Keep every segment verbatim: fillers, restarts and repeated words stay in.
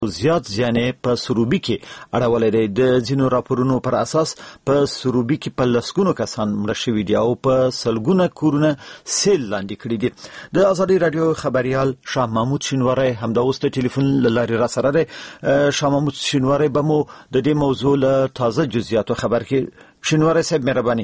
زیات زیانې په سروبي کې اړولې دی. د ځینو راپورونو پر اساس په سروبي کې په لسګونو کسان مړه شوي دي او په سلګونه کورونه سیل لاندې کړي دي. د ازادي راډیو خبريال شاه محمود شینواری همدا اوس د ټلیفون له لارې را سره دی. شاه محمود شینواری به مو د دې موضوع له تازه جزئیاتو خبر کړي. شینواری صاحب مهرباني.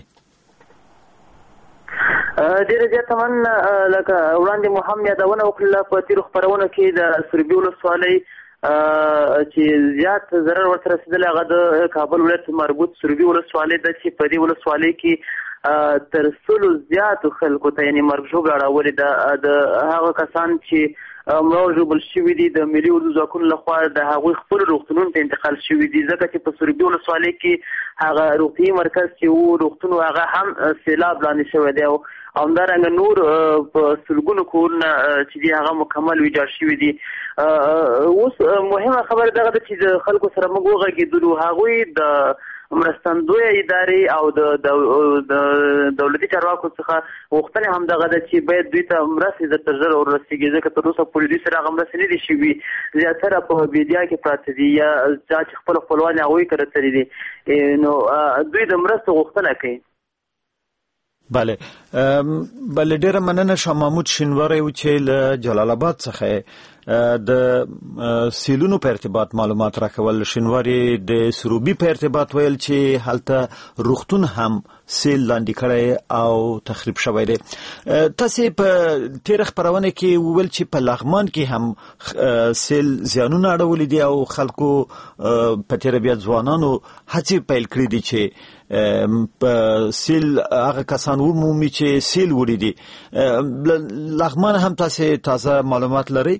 ډیره زیاته من لکه وړاندې مو هم یادونه وکړله په تیرو خپرونو کې د سروبي ولسوالۍ چې زیات ضرر ورته رسېدلی هغه د کابل ولایت مربوط سروبي ولسوالۍ ده چې په دې ولسوالۍ کې تر سلو زیاتو خلکو ته یعنې مرګ ژوبله اړولې ده. د هغه کسان چې مړه ژوبل شوي دي د ملي اردو ځواکونو لخوا د هغوی خپلو روغتونونو ته انتقال شوي دي، ځکه چې په سروبي ولسوالۍ کې هغه روغتیايي مرکز چې و روغتون هغه هم سیلاب لاندې شوی دی او همدارنګه نور په سلګونو کورونه چې دي هغه مکمل ویجاړ شوي دي. اوس مهمه خبره دغه ده چې د خلکو سره موږ وغږېدلو، هغوی د مرستندویه ادارې او د دولتي چارواکو څخه غوښتنې هم دغه ده چې باید دوی ته مرستې د تر ژره ورسېږي، ځکه تر اوسه پورې دوی سره هغه مرستې نه دي شوي. زیاتره په بیدیا کې پراته دي یا چا چې خپل خپلوان هغوی کره تللي دي، نو دوی د مرستو غوښتنه کوي. بله بله ډیره مننه شاه محمود شینواری و چې له جلال آباد څخه د سیلونو په ارتباط معلومات راکول. شینواری د سروبي په ارتباط ویل چې هلته روغتون هم سیل لاندې کړی او تخریب شوی دی. تاسې په تېره خپرونه کې وویل چې په لغمان کې هم سیل زیانونه اړولي دي او خلکو په تېره بیا ځوانانو هڅې پیل کړي دي چې په سیل هغه کسان ومومي چې سیل وړي دي. لغمان هم تاسې تازه معلومات لرئ؟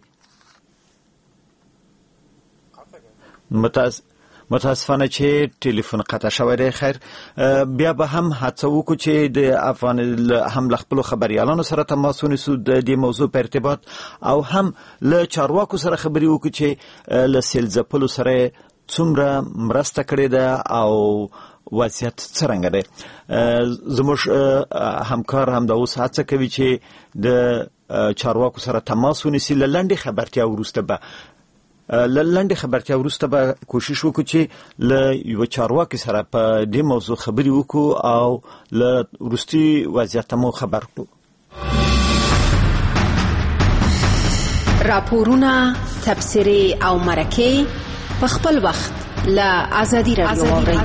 متاسفانه چې ټلیفون قطع شوی دی. خیر بیا به هم هڅه وکړو چې د افغان هم له خپلو خبریالانو سره تماس ونیسو د دې موضوع په ارتباط او هم له چارواکو سره خبرې وکړو چې له سیل ځپلو سره څومره مرسته کړې ده او وضعیت څرنګه دی. زموږ همکار هم د اوس هڅه کوي چې د چارواکو سره تماس ونیسي. له لنډې خبرتیا وروسته به له لنډې خبرتیا وروسته به کوشش وکړو چې له یو چارواکي سره په دې موضوع خبرې وکړو او له وروستي وضعیت مو خبر کړو. راپورونه، تبصرې او مرکې په خپل وخت له ازادي راډیو واورئ.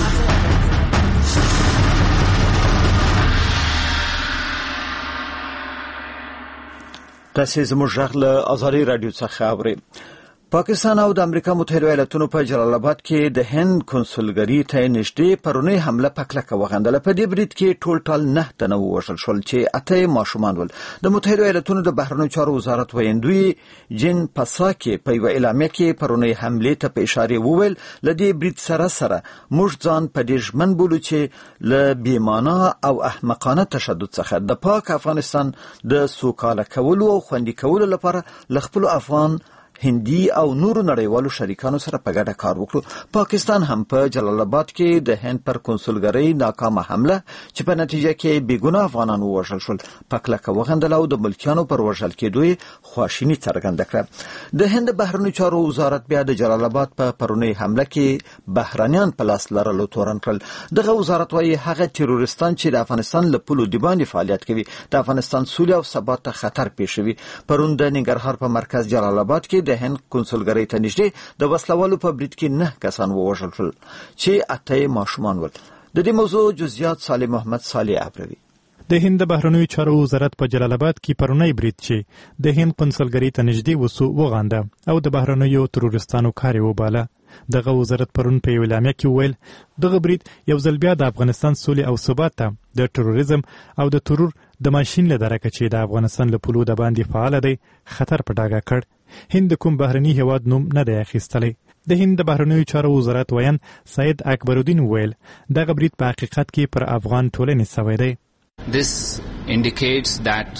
تاسې زموږ غږ له ازادي راډیو څخه اورئ. پاکستان او د امریکا متحده ایالاتونو په جلال آباد کې د هند کنسولګري ته نږدې پرونی حمله په کلکه وغندله. په دې برید کې ټول ټال نه تنه ووژل شول چې اته ماشومان ول. د متحده ایالاتونو د بهرنیو چارو وزارت ویندوی جین پاساکي په یو اعلامیه کې پرونی حمله ته په اشاره وویل ل دې برید سره سره موږ ځان په دې ژمن بولو چې ل بیمانه او احمقانه تشدد څخه د پاک افغانستان د سوکاله کولو او خوندي کولو لپاره ل خپل افغان هندي او نورو نړیوالو شریکانو سره په ګډه کار وکړو. پاکستان هم په جلال آباد کې د هند پر کنسولګرۍ ناکامه حمله چې په نتیجه کې بیګونه افغانان ووژل شول په کلکه وغندله او د ملکیانو پر وژل کېدو یې خواشیني څرګنده کړه. د هند بهرنیو چارو وزارت بیا د جلال آباد په پرونی حمله کې بهرنیان په لاس لرلو تورن کړل. دغه وزارت وايي هغه تروریستان چې د افغانستان له پولو د باندې فعالیت کوي د افغانستان سولې او ثبات ته خطر پېښوي. پرون د ننګرهار په مرکز جلال آباد کې د هند کنسولګرۍ ته نږدې د وسلوالو په برید کې نه کسان ووژل شول چې اته ماشومان ول. د دې موضوع جزئیات صالح محمد صالح ابروي. د هند بهرنیو چارو وزارت په جلال آباد کې پرونی برید چې د هند کنسولګرۍ ته نږدې وسو وغانده او د بهرنیو تروریستانو کار وباله. دغه وزارت پرون په یو اعلامیه کې وویل دغه برید یو ځل بیا د افغانستان سولې او ثبات ته د تروریزم او د ترور د ماشین له درکه چې د افغانستان له پولو د باندې فعال دی خطر په ډاګه کړ. هند کوم بهرني هیواد نوم نه دی اخیستلی. د هند بهرنیو چارو وزارت ویان سید اکبرالدین ویل دغه برید په حقیقت کې پر افغان ټولنې سوی دی. This indicates that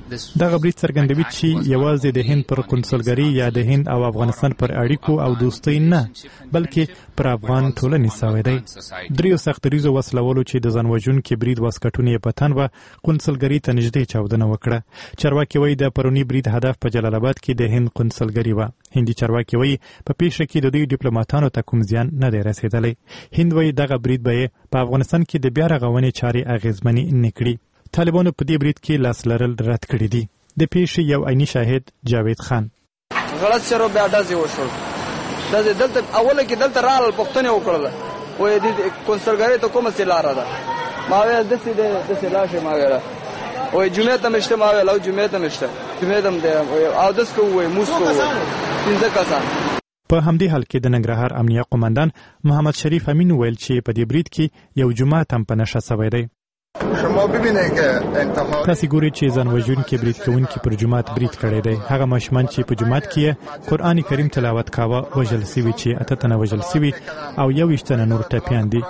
دغه برید څرګندوي چې یوازې د هند پر قونسلګري یا د هند او افغانستان پر اړیکو او دوستۍ نه بلکې پر افغان ټولنې سوی دی. دریو سختریزو وسلولو چې د ځان وژونکي برید واسکټونه یې په تن وه قونسلګري ته نږدې چاودنه وکړه. چارواکي وایي د پروني برید هدف په جلال آباد کې د هند قونسلګري وه. هندي چارواکي وایي په پیښه کې د دوی ډیپلوماتانو ته کوم زیان نه دی رسېدلی. هند وایي دغه برید به یې په افغانستان کې د بیا رغونې چارې اغېزمنې نه کړي. طالبانو په دې برید کې لاس لرل رد کړي دي. د پیښې یو عیني شاهد جاوید خان: غلط شروع بیا ډزې وشول. ډزې دلته اوله کې دلته راغلل، پوښتنې وکړله، وایي دې قونسلګرۍ ته کومه سې لاره ده؟ ما ویل داسې دی، داسې لاړ شئ. ما ویله وایي جمعې ته مې شته. ما ویل او جمعې ته مې شته، جمعې ته م دی اودس کوو، وایي مونځ کوو. پنځه کسان. په همدې حال کې د ننګرهار امنیه قومندان محمد شریف امین ویل چې په دې برید کې یو جومات هم په نښه سوی دی. شما ببینید که انتحار تاسو ګورئ چې ځان وژونکي برید کوونکي پر جومات برید کړی دی. هغه ماشومان چې په جومات کې قرآن کریم تلاوت کاوه وژل سوي، چې اته تنه وژل سوي او یوویشت تنه نور ټپیان دي.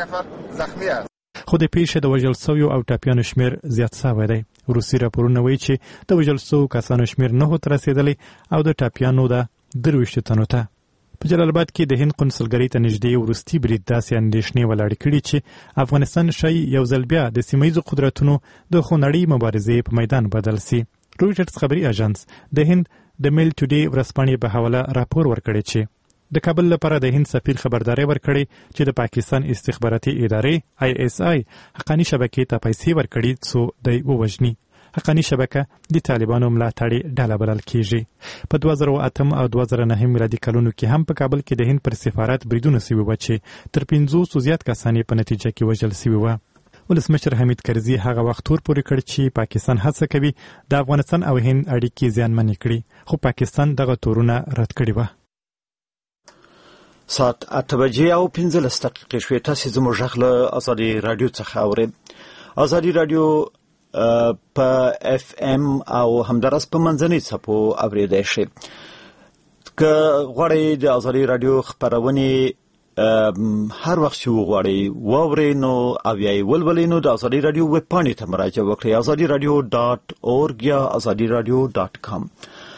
خو د پیښې د وژل سویو او ټپیانو شمیر زیات سوی دی. روسي راپورونه وایي چې د وژل سوو کسانو شمیر نهو ته رسېدلی او د ټپیانو د درویشتو تنو ته. په جلال آباد کې د هند قونسلګرۍ ته نږدې وروستي برید داسې اندېښنې ولاړې کړي چې افغانستان ښایي یو ځل بیا د سیمه ییزو قدرتونو د خونړۍ مبارزې په میدان بدل سي. رویټرز خبري اژانس د هند د میل ټوډے ورځپاڼې په حواله راپور ورکړی چې د کابل لپاره د هند سفیر خبرداری ورکړی چې د پاکستان استخباراتي ادارې آی ایس آی حقاني شبکې ته پیسې ورکړي څو دی ووژني. حقاني شبکه د طالبانو ملاتړې ډله بلل کیږي. په دوه زره اتم او دوه زره نهم میلادي کلونو کې هم په کابل کې د هند پر سفارت بریدونه سوي وو چې تر پنځوسو زیات کسان په نتیجه کې وژل سوي وو. ولسمشر حمید کرزي هغه وخت تور پورې کړ چې پاکستان هڅه کوي د افغانستان او هند اړیکې زیانمنې کړي، خو پاکستان دغه تورونه رد کړي وو. ساعت اته بجې او پنځلس دقیقې شوې. تاسې زموږ غږ له ازادي راډیو څخه اورئ. ازادي راډیو په اف ام او همدارس په منځنۍ څپو اورېدای شئ. که غواړئ د ازادي راډیو خپرونې هر وخت چې وغواړئ واورئ نو او یا یې ولولئ نو د ازادي راډیو ویب پاڼې ته مراجعه وکړئ، ازادي راډیو ډاټ اورګ یا ازادي راډیو ډاټ کام.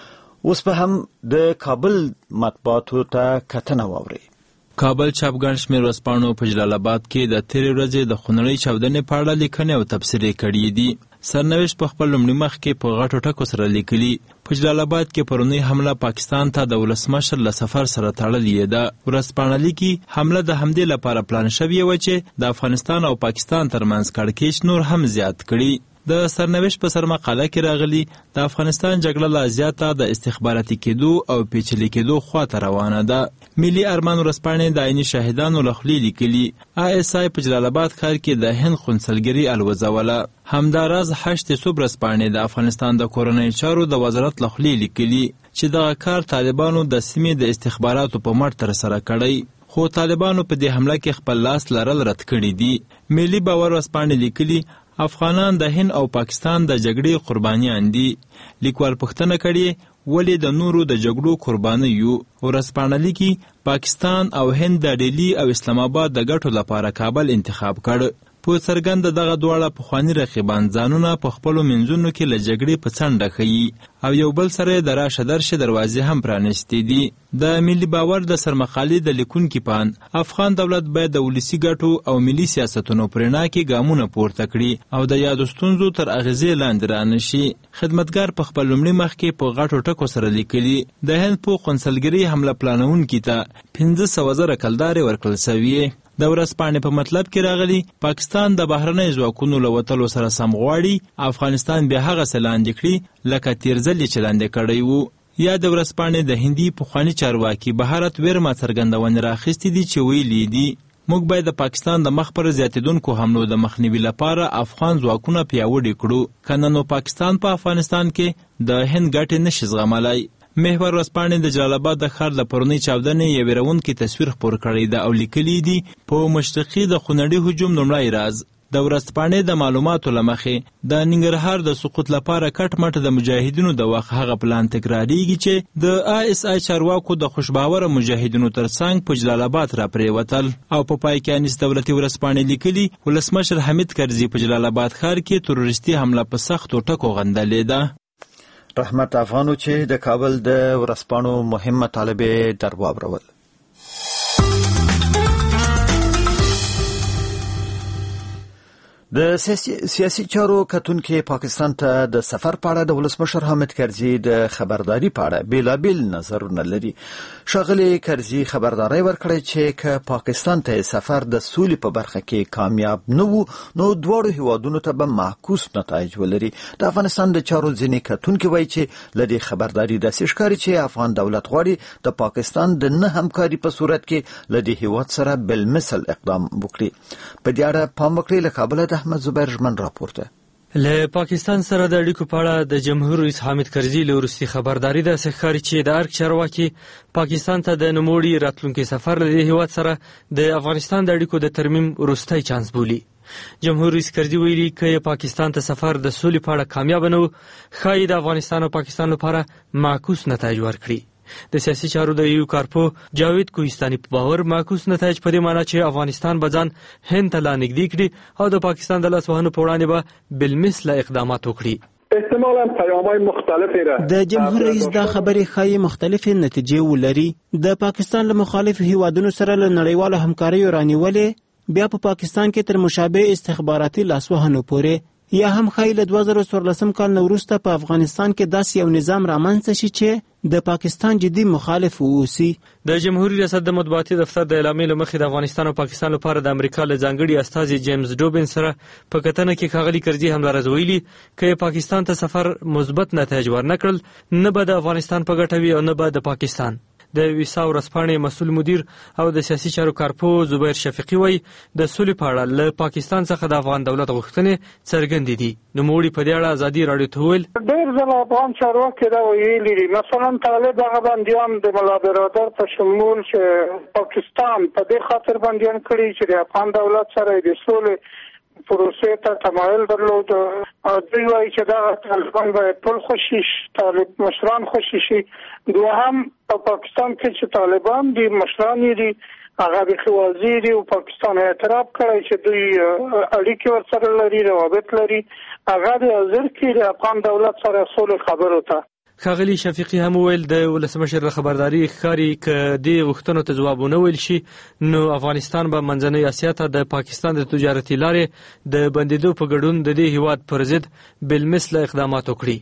اوس به هم د کابل مطبوعاتو ته کتنه واورئ. کابل چاپګر شمېر ورځپاڼو په جلال آباد کې د تېرې ورځې د خونړۍ چاودنې په اړه لیکنې او تبصرې کړي دي. سرنوشت په خپل لومړي مخ کې په غټو ټکو سره لیکلي. په جلال آباد کې پرونی حمله پاکستان ته د ولسمشر له سفر سره تړلې ده. ورځپاڼه لیکي حمله د همدې لپاره پلان شوې وه چې د افغانستان او پاکستان ترمنځ کړکېچ نور هم زیات کړي. د سرنوشت په سر مقاله کې راغلي د افغانستان جګړه لا زیاته د استخباراتي کېدو او پیچلي کېدو خواته روانه ده. ملي ارمان ورځپاڼې د عیني شاهدانو له خولې لیکلي آی ایس آی په جلال آباد ښار کې د هند قونسلګري الوځوله. همداراز هشت صبح ورځپاڼې د افغانستان د کورنۍ چارو د وزارت له خولې لیکلي چې دغه کار طالبانو د سیمې د استخباراتو په مټ ترسره کړی، خو طالبانو په دې حمله کې خپل لاس لرل رد کړي دي. ملي باور ورځپاڼې لیکلي افغانان د هند او پاکستان د جګړې قربانیان دي. لیکوال پوښتنه کړې ولې د نورو د جګړو قرباني یو؟ ورځپاڼه لیکي پاکستان او هند د ډیلی او اسلام آباد د ګټو لپاره کابل انتخاب کړ. په څرګنده دغه دواړه پخواني رقیبان ځانونه په خپلو منځونو کې له جګړې په څنډه ښیي او یو بل سره د راشه درشه دروازې هم پرانیستې دي. د ملي باور د سرمقالې د لیکونکي په اند افغان دولت باید د ولسي ګټو او ملي سیاستونو په رڼا کې ګامونه پورته کړي او د یادو ستونزو تر اغېزې لاندې رانشي. خدمتګار په خپل لومړي مخ کې په غټو ټکو سره لیکلي د هند په قونسلګرۍ حمله پلانونکي ته پنځه سوه زره کلدارې ورکړل سوي. د ورځپاڼې په مطلب کې راغلي پاکستان د بهرنۍ ځواکونو له وتلو سره سم غواړي افغانستان بیا هغسې لاندې کړي لکه تېر ځل یې چې لاندې کړی وو. یا د ورځپاڼې د هندي پخواني چارواکي بهارت ویرما څرګندونې راخیستې دي چې ویلي دي موږ باید د پاکستان د مخ پر زیاتېدونکو حملو د مخنیوي لپاره افغان ځواکونه پیاوړي کړو، که نه نو پاکستان په افغانستان کې د هند ګټې نشي زغملی. محور ورځپاڼې د جلال آباد د ښار د پرونۍ چاودنې یو ویرونکی تصویر خپور کړی ده او لیکلي دي په مشرقي د خونړي هجوم لومړی راز. د ورځپاڼې د معلوماتو له مخې د ننګرهار د سقوط لپاره کټ مټ د مجاهدینو د وخت هغه پلان تکراریږي چې د آی ایس آی چارواکو د خوشباوره مجاهدینو ترڅنګ په جلال آباد را پرېوتل. او په پای کې انیس دولتي ورځپاڼې لیکلي ولسمشر حمید کرزي په جلال آباد ښار کې تروریستي حمله په سختو ټکو غندلې ده. رحمت افغانو چې د کابل د ورځپاڼو مهم مطالبې در واورول. د سیاسي چارو کتونکي پاکستان ته د سفر په اړه د ولسمشر حامد کرزي د خبرداري په اړه بیلابیل نظرونه لري. ښاغلي کرزي خبرداري ورکړې چې که پاکستان ته سفر د سولې په برخه کې کامیاب نه وو نو دواړو هیوادونو ته به معکوس نتایج ولري. د افغانستان د چارو ځینې کتونکي وایي چې لدې خبرداري داسې ښکاري چې افغان دولت غواړي د پاکستان د نه همکاري په صورت کې لدې هیواد سره بالمثل اقدام وکړي. په دې اړه پام وکړئ. له کابل احمد زبیر ژمن راپورته. له پاکستان سره د اړیکو په اړه د جمهور رئیس حامد کرزي له وروستي خبرداري ده ښکاري چې د ارګ چارواکي پاکستان ته د نوموړي راتلونکي سفر له هیواد سره د افغانستان د اړیکو د ترمیم وروستی چانس بولي. جمهور رئیس کرزي ویلي که پاکستان ته سفر د سولې په اړه کامیاب نه و ښایي د افغانستان او پاکستان لپاره معکوس نتایج ورکړي. د سیاسي چارو د یو کارپو جاوید کوهستاني په باور معکوس نتایج په دې معنی چې افغانستان به ځان هند ته لا نږدې کړي او د پاکستان د لاس وهنو په وړاندې به بالمثله اقدامات وکړي. احتمالاً پیام‌های مختلفی را د جمهور رئیس دا خبرې ښایي مختلفې نتیجې ولري. د پاکستان له مخالفو هیوادونو سره له نړیوالو همکاریو رانیولې بیا په پاکستان کې تر مشابه استخباراتي لاسوهنو پورې یا هم ښایي له دوه زره څوارلسم کال نه وروسته په افغانستان کې داسې یو نظام رامنځته شي چې د پاکستان جدي مخالف واوسي. د جمهوریت ریاست د مطبوعاتي دفتر د اعلامیې له مخې د افغانستان او پاکستان لپاره د امریکا له ځانګړي استازي جیمز ډوبین سره په کتنه کې ښاغلي کرزي همداراز ویلي که پاکستان ته سفر مثبت نتایج ورنکړل نه به د افغانستان په ګټه وي او نه به د پاکستان. د ویسا ورځپاڼې مسؤل مدیر او د سیاسي چارو کارپو زبیر شفیقي وایي د سولې په اړه له پاکستان څخه د افغان دولت غوښتنې څرګندې دي. نوموړي په دې اړه ازادي راډیو ته وویل ډېر ځله افغان چارواکي دا ویلي دي. مثلا طالب هغه بندیان د ملا برادر په شمول چې پاکستان په دې خاطر بندیان کړي چې د افغان دولت سره د سولې پروسې ته تمایل درلود. دوی وایي چې دا طالبان باید ټول خوشي شي، طالب مشران خوشي شي. دوهم په پاکستان کې چې طالبان دي مشران دي هغه د خوازي دي او پاکستان اعتراف کړی چې دوی اړیکې ورسره لري، روابط لري. هغه د حاضر کې د افغان دولت سره سولې خبرو ته. ښاغلي شفیقي هم وویل د ولسمشر د خبرداري ښکاري که دې غوښتنو ته ځواب ونه ویل شي نو افغانستان به منځنۍ اسیا ته د پاکستان د تجارتي لارې د بندېدو په ګډون د دې هیواد پر ضد بالمثله اقدامات وکړي.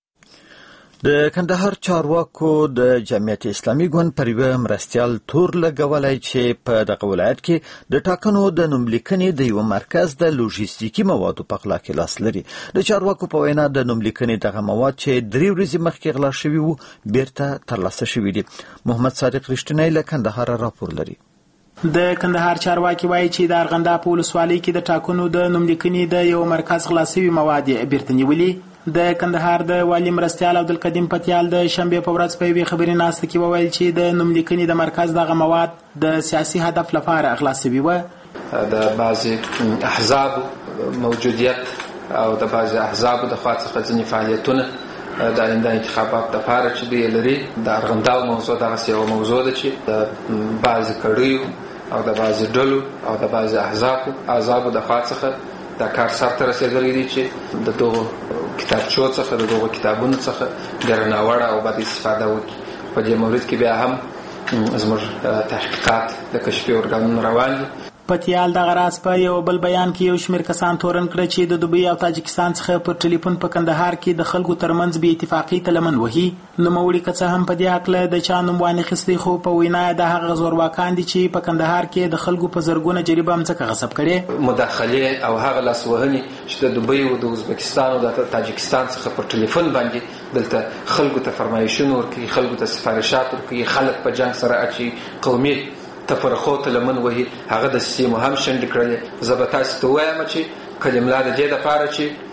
د کندهار چارواکو د جمعیت اسلامي ګوند پر یوه مرستیال تور لګولی چې په دغه ولایت کې د ټاکنو د نوملیکنې د یوه مرکز د لوژیستیکي موادو په غلا کې لاس لري. د چارواکو په وینا د نوملیکنې دغه مواد چې درې ورځې مخکې غلا شوي وو بیرته ترلاسه شوي دي. محمد صادق رښتینی له کندهار راپور لري. د کندهار چارواکي وایي چې د ارغنداب په ولسوالۍ کې د ټاکنو د نوملیکنې د یو مرکز غلا شوي مواد بیرته نیولي. د کندهار د والی مرستیال عبدالقدیم پتیال د شنبې په ورځ په یوې خبري ناسته کې وویل چې د نوملیکنې د مرکز دغه مواد د سیاسي هدف لپاره اغلا شوي وه. د بعضې احزاب موجودیت او د بعضې احزابو د خوا څخه ځینې فعالیتونه د آینده انتخابات لپاره چې دوی لري. د ارغنداب موضوع دغسې یوه موضوع ده چې د بعضې کړیو او د بعضې ډلو او د بعضې احزابو احزابو د خوا څخه دا کار سرته رسېدلی دی چې د دغو کتابچو څخه د دغو کتابونو څخه ډېره ناوړه او بد استفاده وکړي. په دې مورد کې بیا هم زموږ تحقیقات د کشفي ارګانونو روان دي. پتیال دغه راز په یو بل بیان کې یو شمېر کسان تورن کړه چې د دوبۍ او تاجکستان څخه په ټلیفون په کندهار کې د خلکو ترمنځ بې اتفاقي ته لمن وهي. نوموړي که څه هم په دې هکله د چا نوم وانخیستی خو په وینا یې د هغه زورواکان دي چې په کندهار کې د خلکو په زرګونه جریبه مځکه غصب کړې. مداخلې او هغه لاسوهنې چې د دوبۍ او د ازبکستان او د تاجکستان څخه په ټلیفون باندې دلته خلکو ته فرمایشونه ورکوي، خلکو ته سفارشات ورکوي، خلک په جنګ سره اچي، قومي تفرقو ته لمن وهي. هغه د سیمو هم شنډې کړلې. زه به تاسو ته ووایم چې کلملا د دې دپاره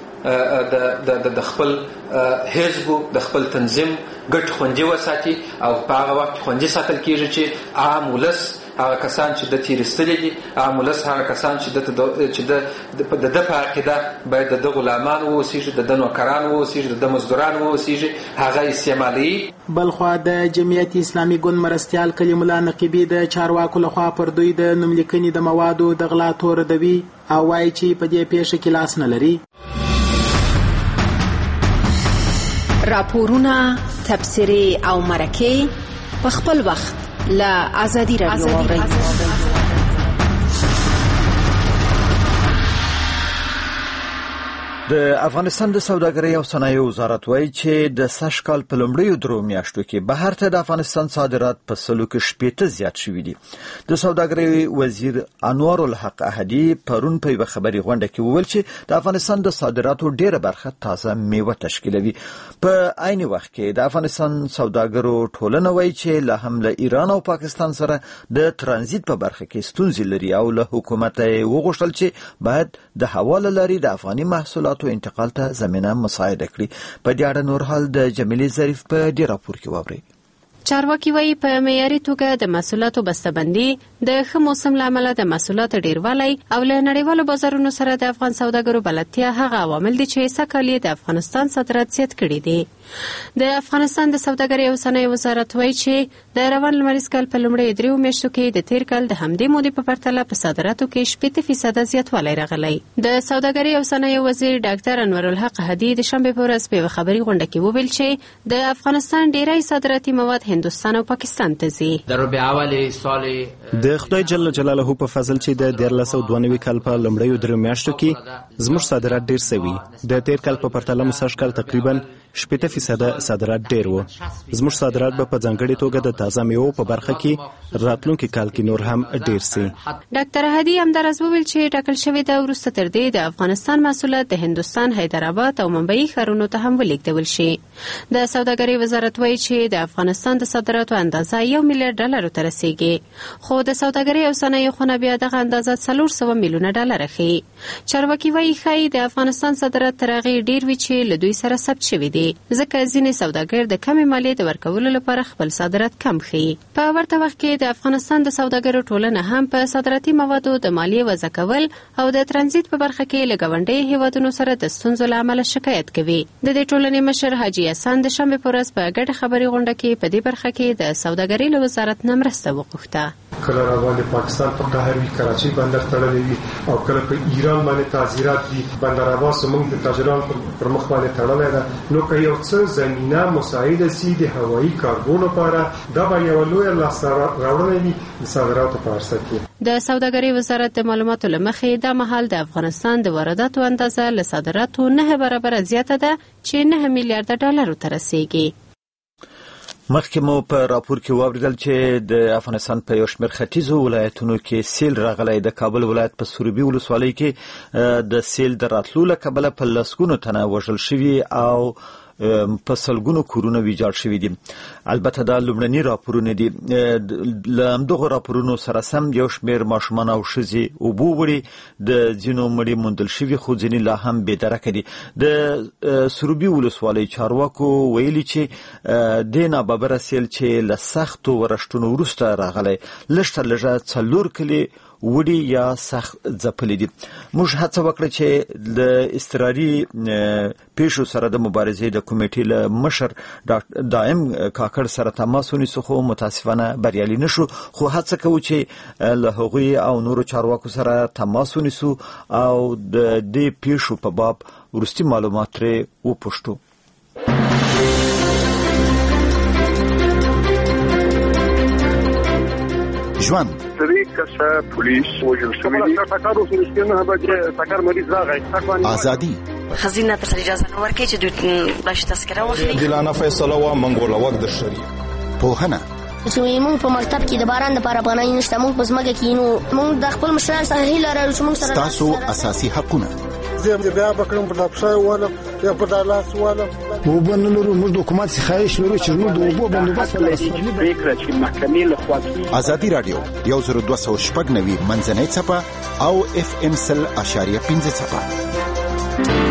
چې د خپل حزب د خپل تنظیم ګټ خوندي وساتي او په هغه وخت خوندي ساتل کېږي چې عام ولس هغه کسان چې د تیرستلي دي، عام ولس هغه کسان چې د ده په عقیده باید د ده غلامان واوسېږي، د ده نوکران واوسېږي، د ده مزدوران واوسېږي، هغه استعمالوي. بلخوا د جمعیت اسلامي ګوند مرستیال کلیم الله نقیبي د چارواکو لخوا پر دوی د نوملیکنې د موادو د غلا تور دوي او وایي چې په دې پیښه کې لاس نه لري. راپورونه، تبصرې او مرکې په خپل وخت له آزادي رادیو واورئ. د افغانستان د سوداګرۍ او صنایعو وزارت وایي چې د سږ کال په لومړیو درو میاشتو کې بهر ته د افغانستان صادرات په سلو کې شپېته زیات شوي دي. د سوداګرۍ وزیر انوار الحق احدي پرون په یوه خبري غونډه کې وویل چې د افغانستان د صادراتو ډېره برخه تازه میوه تشکیلوي. په عین وخت کې د افغانستان سوداګرو ټولنه وایي چې لا هم له ایران او پاکستان سره د ترانزیت په برخه کې ستونزې لري او له حکومت یې وغوښتل چې باید د هوا له لارې د افغاني محصولاتو انتقال ته زمینه مساعده کړي. په دې اړه نور حال د جمیلې ظریف په دې راپور کې واورئ. چارواکي وایي په معیاري توګه د محصولاتو بسته‌بندي، د ښه موسم له امله د محصولاتو ډیروالی او له نړیوالو بازارونو سره د افغان سوداګرو بلدتیا هغه عوامل دي چې سږ کال د افغانستان صادرات زیات کړي دي. د افغانستان د سوداګرۍ او صنایعو وزارت وایي چې د روان لمریز کال په لومړیو دریو میاشتو کې د تیر کال د همدې مودې په پرتله په صادراتو کې شپېته فیصده زیاتوالی راغلی. د سوداګرۍ او صنایعو وزیر ډاکټر انور الحق احدي د شنبې په ورځ په یوه خبري غونډه کې وویل چې د افغانستان ډیری صادراتي مواد هندوستان او پاکستان ته ځي. د خدای جل جلاله په فضل چې د دیارلس سوه دوه نوي کال په لومړیو دریو میاشتو کې زموږ صادرات ډیر سوي. د تیر کال په پرتله مو سږ کال تقریبا شپېته فیصده صادرات ډیر وو. زموږ صادرات به په ځانګړي توګه د تازه میوو په برخه کې راتلونکي کال کې نور هم ډیر سي. ډاکټر احدي همداراز وویل چې ټاکل شوی د وروسته تر دې د افغانستان محصولات د هندوستان حیدرآباد او ممبئی ښارونو ته هم ولیږدول شي. د سوداګرۍ وزارت وایي چې د افغانستان د صادراتو اندازه یو میلیارډ ډالرو ته رسیږي، خو د سوداګرۍ او صنایعو خونه بیا دغه اندازه څلور سوه میلیونه ډالر ښیي. چارواکي وایي ښایي د افغانستان صادرات تر هغې ډیر وي چې له دوی سره ثبت شوي دي، ځکه ځینې سوداګر د کمې مالیې د ورکولو لپاره خپل صادرات کم ښیي. په ورته وخت کې د افغانستان د سوداګرو ټولنه هم په صادراتي موادو د مالیې وضع کول او د ترانزیت په برخه کې له ګاونډیو هیوادونو سره د ستونزو له امله شکایت کوي. د دې ټولنې مشر حاجي احسان د شنبې په ورځ په ګډه خبري غونډه کې په دې برخه کې د سوداګرۍ له وزارت نه مرسته وغوښته. کله راوالي پاکستان په قهر وی کراچي بندر تړلې وي او کله په ایران باندې تعزیرات دي. بندر عباس موږ د تاجران پر مخ باندې تړلې ده. نو که یو څه زمينه مساعده سي د هوایي کارګو لپاره دا به یو لوی لاسته راوړنه وي د صادراتو په ارسه کې. د سوداګرۍ وزارت د معلوماتو لمخې دا مهال د افغانستان د وارداتو اندازه له صادراتو نه برابر زیاته ده چې نه میلیارډ ډالرو ته رسیږي. مخکې مو په راپور کې واوریدل چې د افغانستان په یو شمېر ختیځو ولایتونو کې سیل راغلی. د کابل ولایت په سروبي ولسوالۍ کې د سیل د راتلو له کبله په لسګونو تنه وژل شوي او په سلګونو کورونه ویجاړ شوي دي. البته دا لومړني راپورونه دي. له همدغو راپورونو سره سم یو شمېر ماشومان او ښځې اوبو وړي، د ځینو مړي موندل شوي خو ځینې لا هم بېدرکه دي. د سروبي ولسوالۍ چارواکو ویلي چې دې ناببره سیل چې له سختو ورښتونو وروسته راغلی لږ تر لږه څلور کلي وړي یا سخت ځپلي دي. موږ هڅه وکړه چې د اضطراري پیښو سره د مبارزې د کمیټې له مشر دائم کاکړ سره تماس ونیسو، خو متاسفانه بریالي نشو. خو هڅه کوو چې له هغوی او نورو چارواکو سره تماس ونیسو او د دې پیښو په باب وروستي معلومات ترې وپوښتو. ژوند سری کسه پولیس وجل شوی دی ټاکر اوس نشته به ټاکر مریض راغی. ازادي خزینه ته اجازه نه ورکړي چې دوی باش تذکره واخلي. دلانه فیصله وا منګول وخت د شریعه پوهنه چې موږ په مکتب کې د باران لپاره پناه نشته، موږ په ځمکه کې نو موږ د خپل مشرانو سره هیله لرو چې موږ سره تاسو اساسي حقونه زه بیا بکرم په تاسو والا یا په دالاس والا وبنلو موږ د حکومت څخه شروع چې موږ د وبو بندوبست لرو. فکر چې محکمې له خوا ازادي رادیو یو زر دوه سوه شپږ نوي منځنۍ څپه او اف ام سل اشاریه پنځه څپه.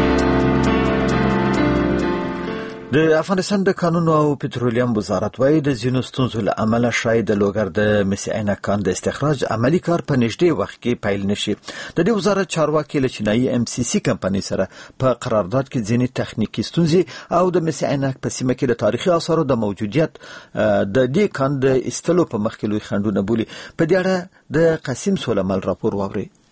د افغانستان د کانونو او پټرولیم وزارت وايي د ځینو ستونزو له امله شاید د لوګر د مسي عینکان د استخراج عملی کار په نږدې وخت کې پیل نشي. د دې وزارت چارواکي له چینایي ام سی سی کمپنۍ سره په قرارداد کې ځینې تخنیکی ستونزې او د مسي عینک په سیمه کې د تاریخي آثارو د موجودیت د دې کان د استلو په مخ کې لوی خنډونه بولي. په دې اړه د قاسم سولمل راپور واوري.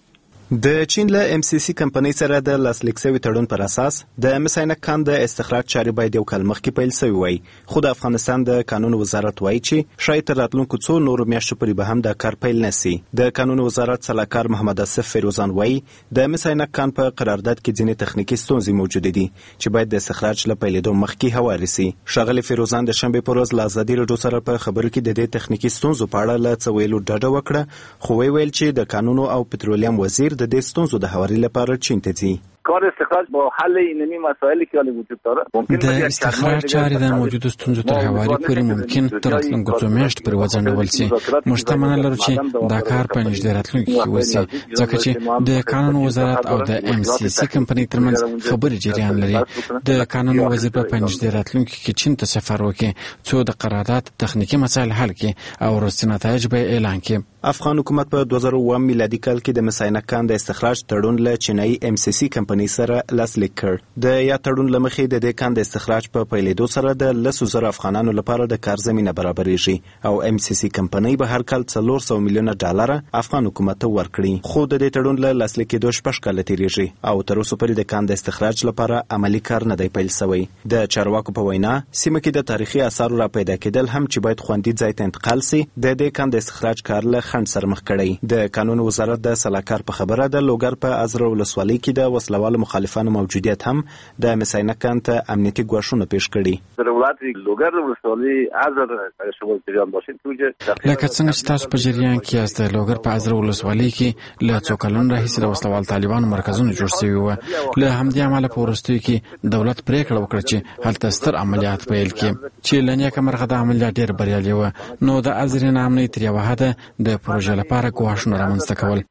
د چین له ام سی سی کمپنۍ سره د لاسلیک شوي تړون پر اساس د مساینک کان د استخراج چارې باید یو کال مخکې پیل شوی وای، خو د افغانستان د قانون وزارت وایي چې شاید تر راتلونکو څو نورو میاشتو پورې به هم د کار پیل نشي. د قانون وزارت سلاکار محمد اسف فیروزان وایي د مساینک کان په قرارداد کې ځینې تخنیکي ستونزې موجود دي چې باید د استخراج له پیلېدو مخکې هواري شي. ښاغلي فیروزان د شنبې په ورځ له ازادي راډیو سره په خبرو کې د دې تخنیکي ستونزو په اړه له څه ویلو ډډه وکړه، خو ویل چې د قانون او پټرولیم وزیر د دې ستونزو د هواري لپاره چین ته ځي. کار استخراج با حل اینمی مسائلی که الان وجود داره ممکن د استخراج چارې د موجودو ستونزو تر هواري پورې ممکن تر راتلونکو څو میاشتو پورې وځنډول شي. موږ تمه لرو چې دا کار په نږدې راتلونکي کې وشي، ځکه چې د قانون وزارت او د ام سی سی کمپنۍ ترمنځ خبرې جریان لري. د قانون وزیر په نږدې راتلونکي کې چین ته سفر وکړي څو د قرارداد تخنیکي مسایل حل کړي او وروستي نتایج به اعلان کړي. افغان حکومت په دوه زره اووه میلادي کال کې د مساینک کان د استخراج تړون له چینایي ام سی سی کمپنۍ سره لاسلیک کړ. د یا تړون له مخې د دې کان د استخراج په پیلېدو سره د لسو زره افغانانو لپاره د کار زمینه برابرېږي او ام سی سی کمپنۍ به هر کال څلور سوه میلیونه ډالر افغان حکومت ته ورکړي. خو د دې تړون له لاسلیک کېدو شپږ کاله تېرېږي او تر اوسه پورې د کان د استخراج لپاره عملي کار نه دی پیل شوی. د چارواکو په وینا سیمه کې د تاریخي آثارو را پیدا کېدل هم چې باید خوندي ځای ته انتقال شي د دې کان د استخراج کار له خنډ سره مخ کړی. د قانون وزارت د سلاکار په خبره د لوګر په ازره ولسوالۍ کې د وسلوالو مخالفانو موجودیت هم د مساینک کان ته امنیتي ګواښونه پیش کړي. در ولایت لوګر ولسوالۍ ازر شما جریان باشین توجه لکه څنګه چې تاسو په جریان کې یاست، د لوګر په ازره ولسوالۍ کې له څو کلونو راهیسې د وسلوال طالبانو مرکزونه جوړ شوي وو. له همدې امله په وروستیو کې دولت پریکړه وکړه چې هلته ستر عملیات پیل کړي چې له نیکه مرغه د عملیات ډېر بریالي وو. نو د ازرې نامنۍ تر یوه حده د پروژې لپاره ګواښونه رامنځته کول.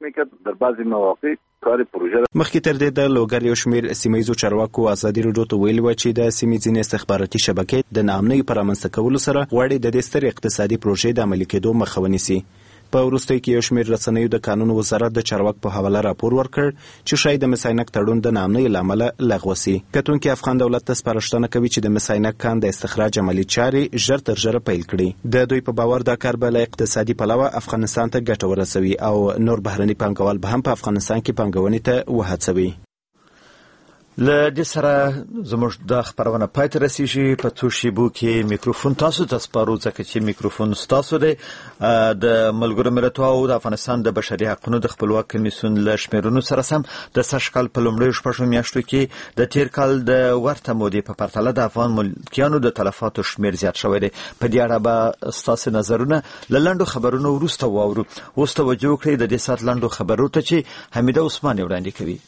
مخکې تر دې د لوګر یو شمېر سیمهییزو چارواکو ازادي راډیو ته ویلي وه چې د سیمې ځینې استخباراتي شبکې د ناامنۍ په رامنځته کولو سره غواړي د دې سترې اقتصادي پروژې د عملي کېدو مخه ونیسي. په وروستیو کې یو شمېر رسنیو د قانون وزارت د چارواکو په حواله راپور ورکړ چې شاید د مساینک تړون د ناامنۍ له امله لغوه سي. کتونکي افغان دولت ته سپارښتنه کوي چې د مساینک کان د استخراج عملي چارې ژر تر ژره پیل کړي. د دوی په باور دا کار به له اقتصادي پلوه افغانستان ته ګټه ورسوي او نور بهرني پانګوال به هم په افغانستان کې پانګونې ته وهڅوي. له دې سره زموږ د خبرونه پای ته رسیږي. په څو شیبو کې میکروفون تاسو ته سپارو، ځکه چې میکروفون ستاسو دی. د ملګرو ملتونو او د افغانستان د بشري حقوقو د خپلواک کمیسیون له شمیرونو سره سم د سږ کال په لومړیو شپږو میاشتو کې د تیر کال د ورته مودې په پرتله د افغان ملکیانو د تلفاتو شمیر زیات شوی دی. په دې اړه به ستاسو نظرونه له لنډو خبرونو وروسته واورو. اوس توجه وکړئ د دې ساعت لنډو خبرو ته چې حمیده عثمان وړاندې کوي.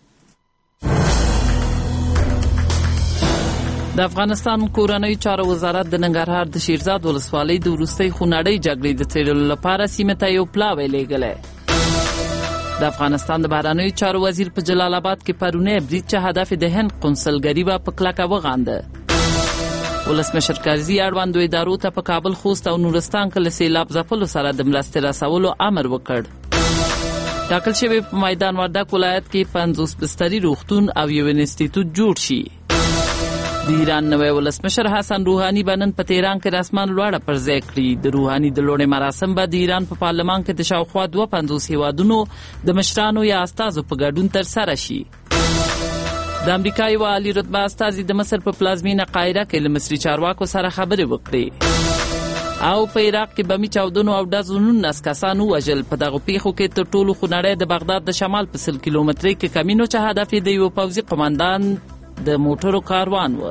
د افغانستان کورنۍ چارو وزارت د ننګرهار د شیرزاد ولسوالۍ د وروستۍ خونړۍ جګړې د څېړلو لپاره سیمې ته یو پلاوی لیږلی. د افغانستان د بهرنیو چارو وزیر په جلال آباد کې پرونی برید چې هدف د هند قونسلګري به په کلکه وغانده. ولسمشر کرزي اړوندو ادارو ته په کابل، خوست او نورستان کې له سیلاب ځپلو سره د مرستې رسولو امر وکړ. ټاکل شوی په میدان وردګ ولایت کې پنځوس بستري روغتون او یو انسټیټیوټ جوړ شي. د ایران نوی ولسمشر حسن روحاني به نن په تهران کې رسمان لوړه پر ځای کړي. د روحاني د لوړې مراسم به د ایران په پارلمان کې د شاوخوا دوه پنځوس هیوادونو د مشرانو یا استازو په ګډون ترسره شي. د امریکا یو عالي رتبه استازي د مصر په پلازمینه قاهره کې له مصري چارواکو سره خبرې وکړې. او په عراق کې بمي چاودنو او ډزو نولس کسان ووژل. په دغو پیښو کې تر ټولو خونړی د بغداد د شمال په سل کیلومترۍ کې کمینو چې هدف یې د یو پوځي قماندان د موټرو کاروان و.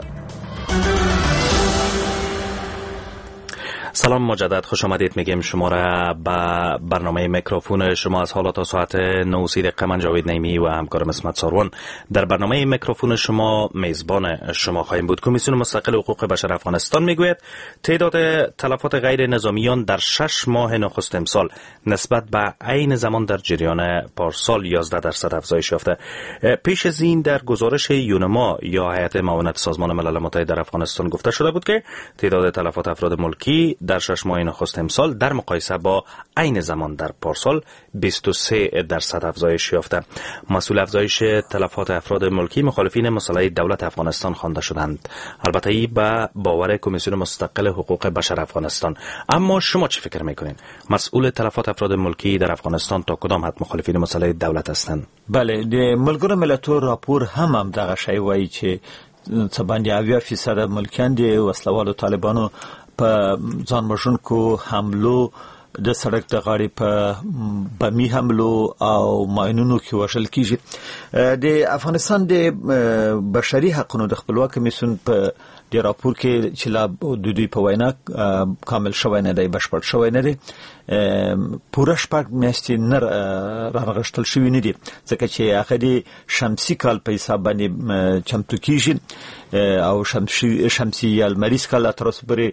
سلام مجدد، خوش آمدید میگیم شما را به برنامه میکروفون شما از حالا تا ساعت نه دقیقه. من جاوید نعیمی و همکارم اسمت ساروان در برنامه میکروفون شما میزبان شما خواهیم بود. کمیسیون مستقل حقوق بشر افغانستان میگوید تعداد تلفات غیر نظامیان در شش ماه نخست امسال نسبت به عین زمان در جریان پارسال یازده درصد افزایش یافته. پیش از این در گزارش یونما یا هیئت معاونت سازمان ملل متحد در افغانستان گفته شده بود که تعداد تلفات افراد ملکی در شش ماه نخست امسال در مقایسه با عین زمان در پارسال بیست و سه درصد افزایش یافته. مسئول افزایش تلفات افراد ملکی مخالفین مسئله دولت افغانستان خوانده شدند. البته ای به باور کمیسیون مستقل حقوق بشر افغانستان. اما شما چه فکر میکنین؟ مسئول تلفات افراد ملکی در افغانستان تا کدام حد مخالفین مسئله دولت هستند؟ بله، د ملګرو ملتونو راپور هم هم دغه شی وایي چې څه باندې اویا فیصد ملکیان د وسلوالو طالبانو په ځان وژونکو حملو د سړک د غاړې په بمي حملو او ماینونو کې وژل کیږي. د افغانستان د بشري حقوقو د خپلواک کمیسیون په د راپور کې چې لا د دوی په وینا کامل شوی نه دی، بشپړ شوی نه دی، پوره شپږ میاشتې نه رانغښتل شوي نه دي، ځکه چې هغه د شمسي کال په حساب باندې چمتو کیږي او شمسي شمسي یا لمریز کال تر اوسه پورې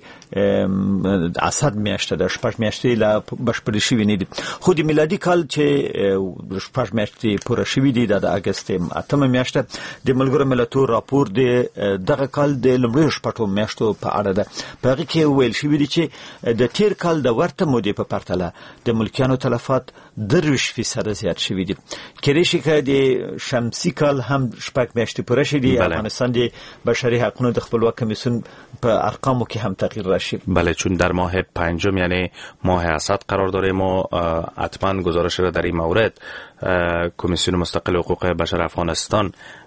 اسد میاشته ده، شپږ میاشتې لا بشپړې شوي نه دي. خو د میلادي کال چې شپږ میاشتې پوره شوي دي د اګست اتمه میاشته د ملګرو ملتونو راپور د دغه کال د لومړیو شپږو میاشتو په اړه ده. په هغه کې ویل شوي دي چې د تیر کال د ورته مودې په پرتله د ملکیانو تلفات درویش فیصد زیات شوي دي. کېدای شي که د شمسي کال هم شپږ میاشتې پوره شي دي، افغانستان د بشري حقوقو د خپلواک کمیسیون په ارقامو کې هم تغییر راشي. بله، چون در ماه پنجم یعنی ماه اسد قرار داریم و حتما گزارش را در این مورد کمیسیون مستقل حقوق بشر افغانستان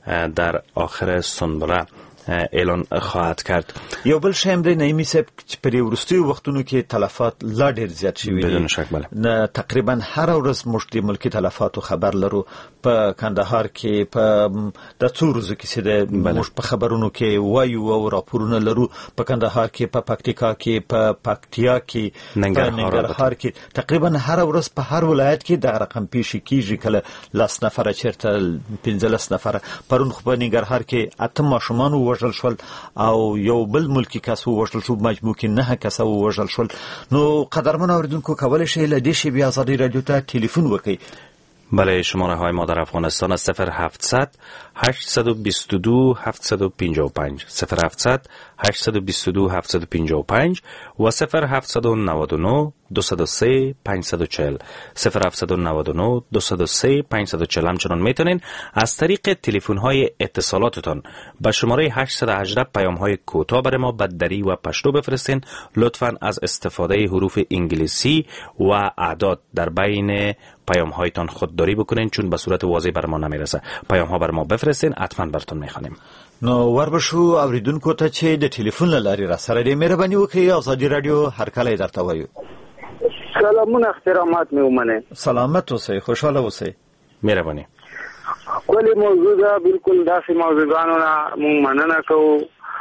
در آخر سنبله اعلان خواهد کرد. یو بل شی هم دی نعیمي صاحب چې په وروستیو وختونو کې تلفات لا ډېر زیات شوي دي. بدون شک. بله، نه تقریبا هر ورځ موږ د ملکي تلفاتو خبر لرو. په کندهار کې په د څو ورځو کې چې د موږ په خبرونو کې وایو او راپورونه لرو، په کندهار کې، په پکتیکا کې، په پکتیا کې، په ننګرهار کې تقریبا هر ورځ په هر ولایت کې د رقم پیښ کیږي، کله لاس نفر چیرته پنځلس نفر. پرون خو په ننګرهار کې اته ماشومان وژل شول او یو بل ملکی کس وژل شو، مجموع کې نه کس وژل شول. نو قدرمن اوریدونکو کولی شئ له دې شی بیا آزادی رادیو ته تلیفون وکړئ. بله، شماره های ما در افغانستان است صفر هفتصد هشتصد و بیست و دو هفتصد و پنجاه و پنج، صفر هفتصد هشتصد و بیست و دو هفتصد و پنجاه و پنج و صفر هفتصد و نود و نه دویست و سه پانصد و چهل، صفر هفتصد و نود و نه دویست و سه پانصد و چهل. همچنان میتونین از طریق تلفن های اتصالاتتان به شماره هشتصد و هجده پیام های کوتاه برای ما به دری و پشتو بفرستین. لطفاً از استفاده حروف انگلیسی و اعداد در بین پیام هایتان خودداری بکنین، چون به صورت واضح بر ما نمیرسه. پیام ها بر ما بفرستین، حتما براتون میخوانیم. نو وربشو اوریدونکو ته چې د ټلیفون لارې را سره دې مهرباني وکړئ. آزادی رادیو هر کله درته وایو. سلامونه، احترامات مې ومنه. سلامت اوسئ، خوشاله اوسئ. مهرباني. کله موضوع ده بالکل داسې موضوعانو نه مونږ مننه کوو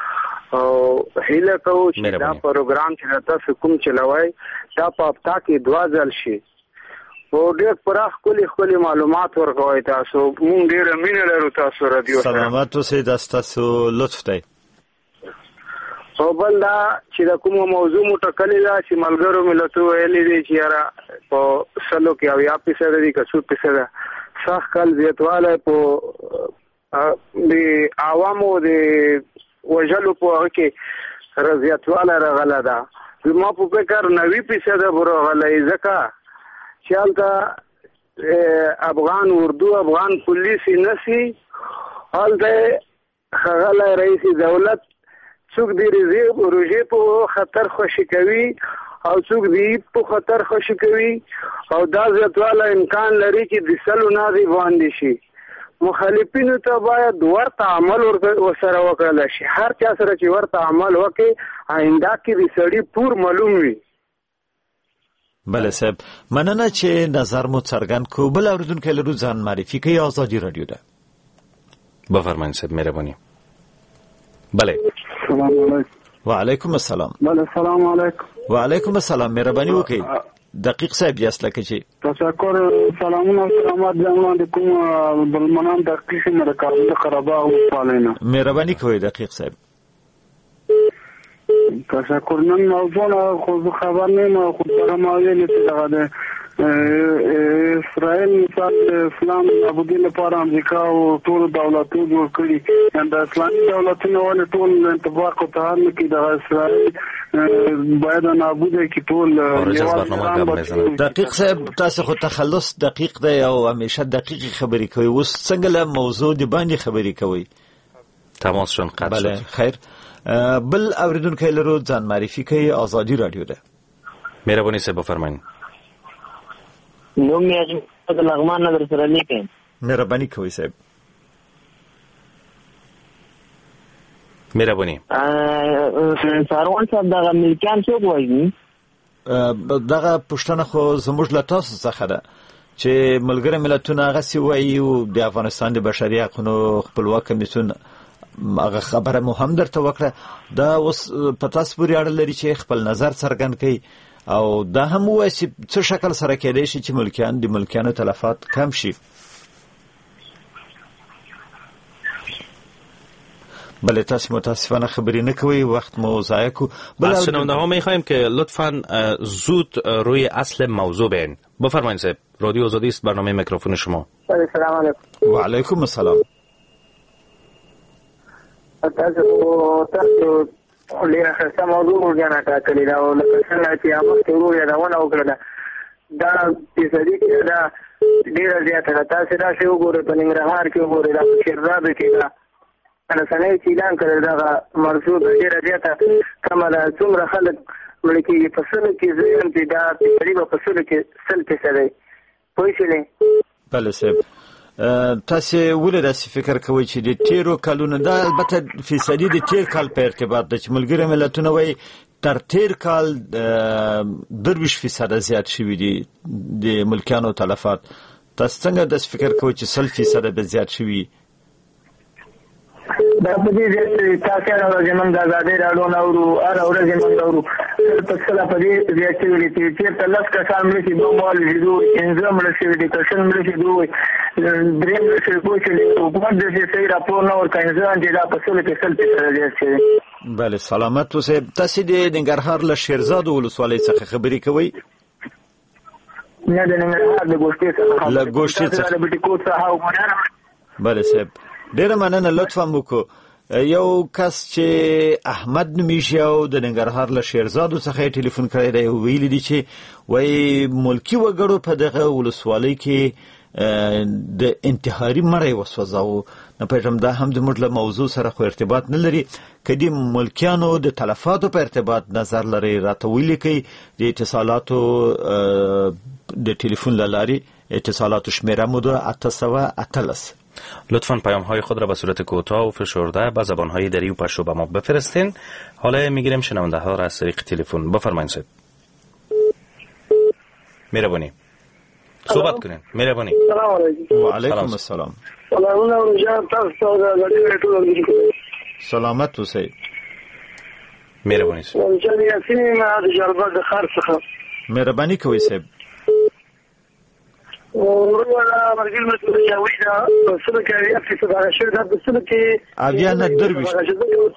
او هیله کوو چې دا پروګرام چې تاسو کوم چلوي دا په هفته کې دوه ځل شي او ډېر پراخ کلی خپل معلومات ورکوي. تاسو مونږ ډېر مینه لرو تاسو رادیو سره. سلامت اوسئ، تاسو لطف دی. او بل دا چې د کومه موضوع متکلې ده چې ملګرو ملتونو ویلي دي چې یاره په سلو کې اویا فیصد دي که څو فیصده سخت کال زیاتوالی په د عوامو د وژلو په هغه کې زیاتوالی راغلی ده. زما په فکر نوي فیصده به راغلی، ځکه چې هلته افغان اردو افغان پولیس نسی، هلته ښاغلی رئیس دولت څوک د روژې په خطر خوشي کوي او څوک د عید په خطر خوشي کوي او دا زیاتوالی امکان لري چې د سلو نه دی باندې شي. مخالفینو ته باید ورته عمل ورسره وکړل شي. هر چا سره چې ورته عمل وکړي آینده کې د سړي پور معلوم وي. بله صاحب، مننه چې نظر مو څرګند کو. بل اوریدونکی لرو، ځان معرفي کوي. آزادی رادیو ده. بفرمایئ صاحب، مهرباني. بله. سلام علیکم. و علیکم السلام. بله سلام علیکم. و علیکم السلام. مهرباني وکړئ. دقیق صاحب یاست لکه چې تشکر. سلامونه سلامات جناب د کوم بلمنان دقیق مرکز قرباغ پالینا. مهرباني کوئ دقیق صاحب. تشکر. نن موضوع خو خبر نیم خو برمایل چې دغه اسرائیل مثال اسلام نابودي لپاره امریکا او ټول دولتونو جوړ کړي د اسلامي دولتونو ولې ټول انتباق او تعامل کې د اسرائیل باید نابوده کې ټول دقیق صاحب تاسو خو تخلص دقیق دی او همیشه دقیق خبرې کوي. اوس څنګه له موضوع دی باندې خبرې کوي؟ تماس شون قطع بله خیر. بل اوریدونکو لرو ځان معرفي کوي. آزادی رادیو ده. مهرباني صاحب بفرمایئ. نو مې اجازه د لغمان نه در سره لیکم. مهرباني کوي صاحب. مهرباني. ساروان صاحب دغه ملکیان څوک وایي؟ دغه پښتنه خو زموږ له تاسو څخه ده چې ملګری ملتونه هغه سی وایي او د افغانستان د بشري حقوقو خپلواک کمیسیون هغه خبره مو هم درته وکړه. دا اوس په تاسو پورې اړه لري چې خپل نظر څرګند کړي او دا هم وایي چې څه شکل سره کېدای شي چې ملکیان د ملکیانو تلفات کم شي. بله تاسو متاسفانه خبری نکوی، وقت مو ضایع کو. از شنونده ها میخوایم که لطفاً زود روی اصل موضوع بین. بفرمایید صاحب. رادیو آزادی است، برنامه میکروفون شما. سلام علیکم. و علیکم السلام. تاسو تاسو لیر خاصه موضوع ورجانا ټاکلی دا او لکه څنګه چې هغه ټول یادونه وکړه دا فیصدي کې دا ډیره زیاته ده. تاسو دا شی وګورئ په ننګرهار کې وګورئ دا شیرزاد کې دا انا سنې چې اعلان کړی دا مرسوب ډیره زیاته کومه ده. څومره خلک مړ کېږي په سلو کې زم چې دا تقریبا په سلو کې سل فیصده دی. پوه شئ؟ بله صاحب تاسو ولې داسې فکر کوئ چې د تیرو کلونو دا البته فیصدي د تیر کال په ارتباط ده چې ملګري ملتونه وایي تر تیر کال درویشت فیصده زیات شوي دي د ملکیانو تلفات. تاسو څنګه داسې فکر کوئ چې سل فیصده به زیات شوي؟ دا په دې چې تاسو راځي موږ د آزادۍ راډیو نورو هر ورځ موږ نورو په څه په دې چې چې چې تلس کسان مړ شي دوه مال جوړ انځم مړ شي د کشن مړ شي دوه دریم مړ شي کوم چې حکومت دې صحیح راپور نه ورکړي ځان دې دا په څه کې څه شي. بله سلامت اوسئ. تاسو د ننګرهار له شیرزاد ولسوالۍ څخه خبرې کوئ؟ نه د ننګرهار د ګوشتې څخه له ګوشتې څخه. بله صاحب ډیره مننه. لطفا وکړو یو کس چې احمد نومیږي او د ننګرهار له شیرزادو څخه ټلیفون کړی دی ویلي دي چې وایي ملکي وګړو په دغه ولسوالۍ کې د انتحاري مړی وسوځاوه. نه پوهېږم دا هم زموږ له موضوع سره خو ارتباط نه لري. که د ملکیانو د تلفاتو په ارتباط نظر لري راته ولیکئ. د اتصالاتو د ټلیفون له لارې اتصالاتو شمیره مو ده اته سوه اتلس. لطفاً پیام های خود را به صورت کوتاه و فشرده به زبان های دری و پشتو به ما بفرستین. حالا میگیریم شنونده ها را از طریق تلفن. بفرمایید صاحب. مهربانی صحبت کنین. مهربانی. سلام علیکم. و علیکم السلام. سلامونه ورجان تاسو د غړي ټول سلامت اوسئ. مهربانی صاحب. ورجان یاسین ما د جلبه د خار څخه. مهربانی کوئ صاحب. وروره مرګل مسله یوې دا څه کوي چې دا شر دا څه کې اویا نه درویش نه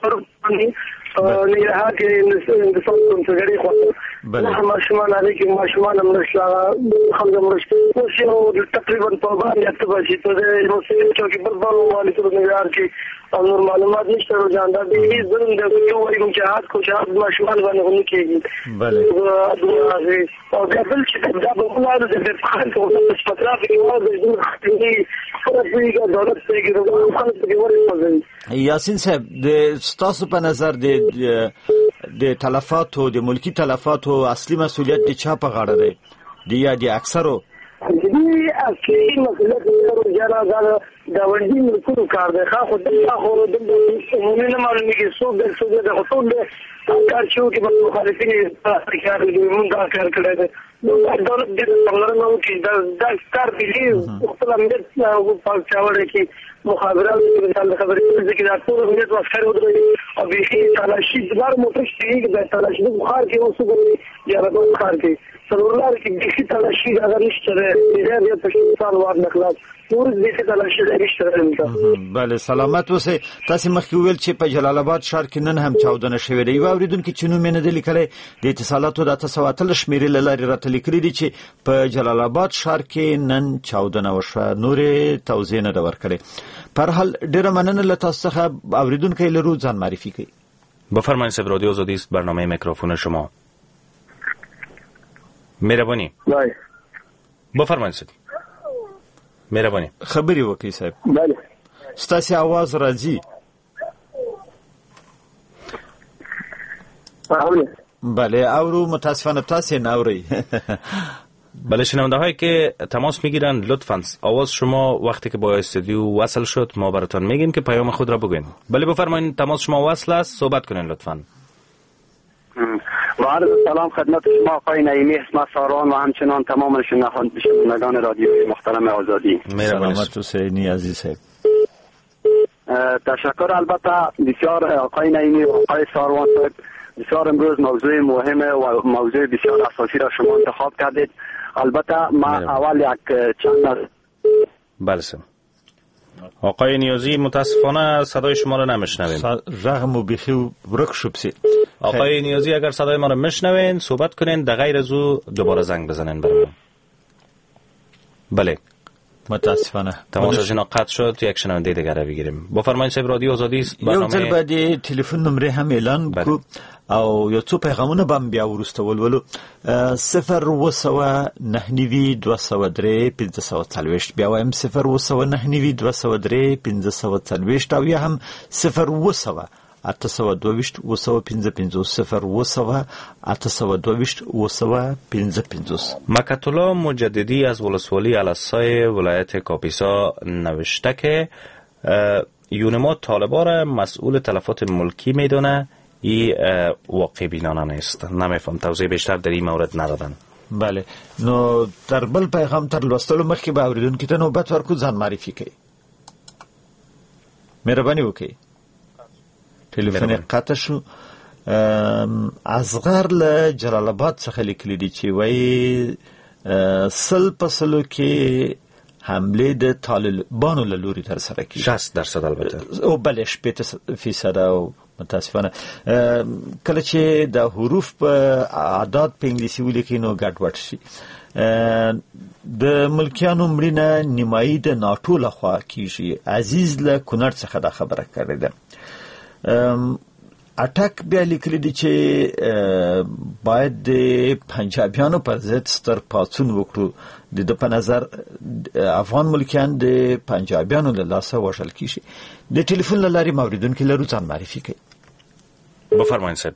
هغه کې د څوم څه غړي خو بله ماشومان هغه کې ماشومان مرشلا خلک مرشلا او تقریبا په باندې اتبا چې ته د روسي چې په بل باندې څه نه یار کې او نور معلومات نشته روزان دا دې زرم د یو وایي چې هات کو چې ماشومان باندې هم کېږي. بله او دا بل چې دا په لاره د فقط او د فطرت کې وایي د خپلې فرصتي دولت څخه د خلکو په ورته یاسین صاحب د ستاسو په نظر د د تلفاتو د ملکی تلفاتو اصلي مسؤلیت د چا په غاړه دی؟ د یا د اکثرو دې اصلي مسؤلیت د جنا دا وړي ملکونو کار دی. خو د خو د عمومي نه معلومه کې څو د څو د خطو د کار چې په مخالفین کار دی موږ دا کار کړی دی. نو دولت د څنګه کې دا د کار دی خپل امنیت او په چاوړه کې مخابرات د خبرې چې دا ټول امنیت واسکر ودرې او به تلاشي د بار موټر شي د تلاشي د بخار کې اوسه دی یا د بخار کې سرولار کې بیخي تلاشي هغه نشته دی ډېر یې په سال وار نه خلاص نور بیخي تلاشي نشته دی. بله سلامت اوسئ. تاسې مخکې وویل چې په جلال آباد ښار کې نن هم چاودنه شوې ده. یوه اورېدونکي چې نوم یې نه دی لیکلی د اتصالاتو د اته سوه اتلس شمېرې له لارې راته لیکلي دي چې په جلال آباد ښار کې نن چاودنه وشوه. نورې توضیح نه ده ورکړې. په هر حال ډېره مننه له تاسو څخه. اورېدونکی لرو ځان معرفي کوي. بفرمایید صاحب رادیو آزادی است برنامه میکروفون شما. مهربانی. بله. بفرمایید صاحب. مهربانی. خبري وکړئ صاحب. بله. ستاسو आवाज راځي. بله اورو متاسفانه تاسو نه اورئ. بله شنونده هایی که تماس میگیرن لطفاً آواز شما وقتی که با استودیو وصل شد ما براتون میگیم که پیام خود را بگوین. بله بفرمایید تماس شما وصل است صحبت کنین لطفاً. و عرض سلام خدمت شما آقای نعیمی اسمت ساران و همچنان تمام شنوندگان رادیوی محترم آزادی. سلامت حسینی عزیز صاحب. تشکر. البته بسیار آقای نعیمی و آقای ساروان صاحب بسیار امروز موضوع مهمه و موضوع بسیار اساسی را شما انتخاب کردید. البته ما اول یک چند بله سم آقای نیازی متاسفانه صدای شما را نمیشنویم. رقم و بیخی ورک شب سی. آقای نیازی اگر صدای ما را میشنوین صحبت کنین در غیر از او دوباره زنگ بزنین برام. بله متاسفانه تماسشون قطع شد. یک شنونده دیگر را بگیریم. بفرمایید صاحب رادیو آزادی است برنامه. یو ځل بعد تلیفون نمره هم اعلان کو او یو څو پیغامونه بم بیا ورسته ولولو. صفر و سوه نه نوي دوه سوه درې پنځه سوه څلوېښت. بیا وایم صفر و سوه نه نوي دوه سوه درې پنځه سوه څلوېښت او یا هم صفر و سوه اته سوه دوه ویشت اوه سوه پنځه پنځوس. صفر و سوه اته سوه دوه ویشت اوه سوه پنځه پنځوس. مکت الله مجددی از ولسوالی الاسای ولایت کاپیسا نوشته که یونما طالبا را مسئول تلفات ملکی میدونه. این واقع بینانه نیست. نمیفهم توضیح بیشتر در این مورد ندادن. بله نو در بل پیغام تر لوستلو مخکې به اوریدونکو ته نوبت ورکو ځان معرفي کوي. مهرباني وکړئ. تلیفون قطع شو. اصغر له جلال آباد څخه لیکلي دي چې وایي سل په سلو کې حمله د طالبانو له لوري ترسره کیږي. شصت درصد البته. او بله شپېته فیصد او متاسفانه کله چې د حروف په اعداد په انګلیسي ولیکي نو ګډوډ شي. د ملکیانو مړینه نیمایي د ناټو لخوا کیږي. عزیز له کونړ څخه دا خبره کړې ده. اټک بیا لیکلي دي چې باید د پنجابیانو پر ضد ستر پاڅون وکړو. د ده په نظر افغان ملکیان د پنجابیانو له لاسه وژل کیږي. د ټلیفون له لارې موریدونکي لرو ځان معرفي کوي. بفرمایید صاحب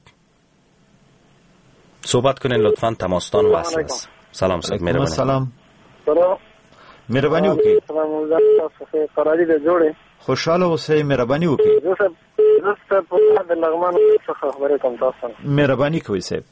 صحبت کنین لطفاً تماسدان وصل است. سلام صاحب مهربانی. سلام. سلام. مهربانی وکړئ. سلام علیکم. قراری د جوړه. خوشاله اوسئ. مهرباني وکړئ. زه زه په د لغمان څخه خبرې کوم تاسو. مهرباني کوئ صاحب.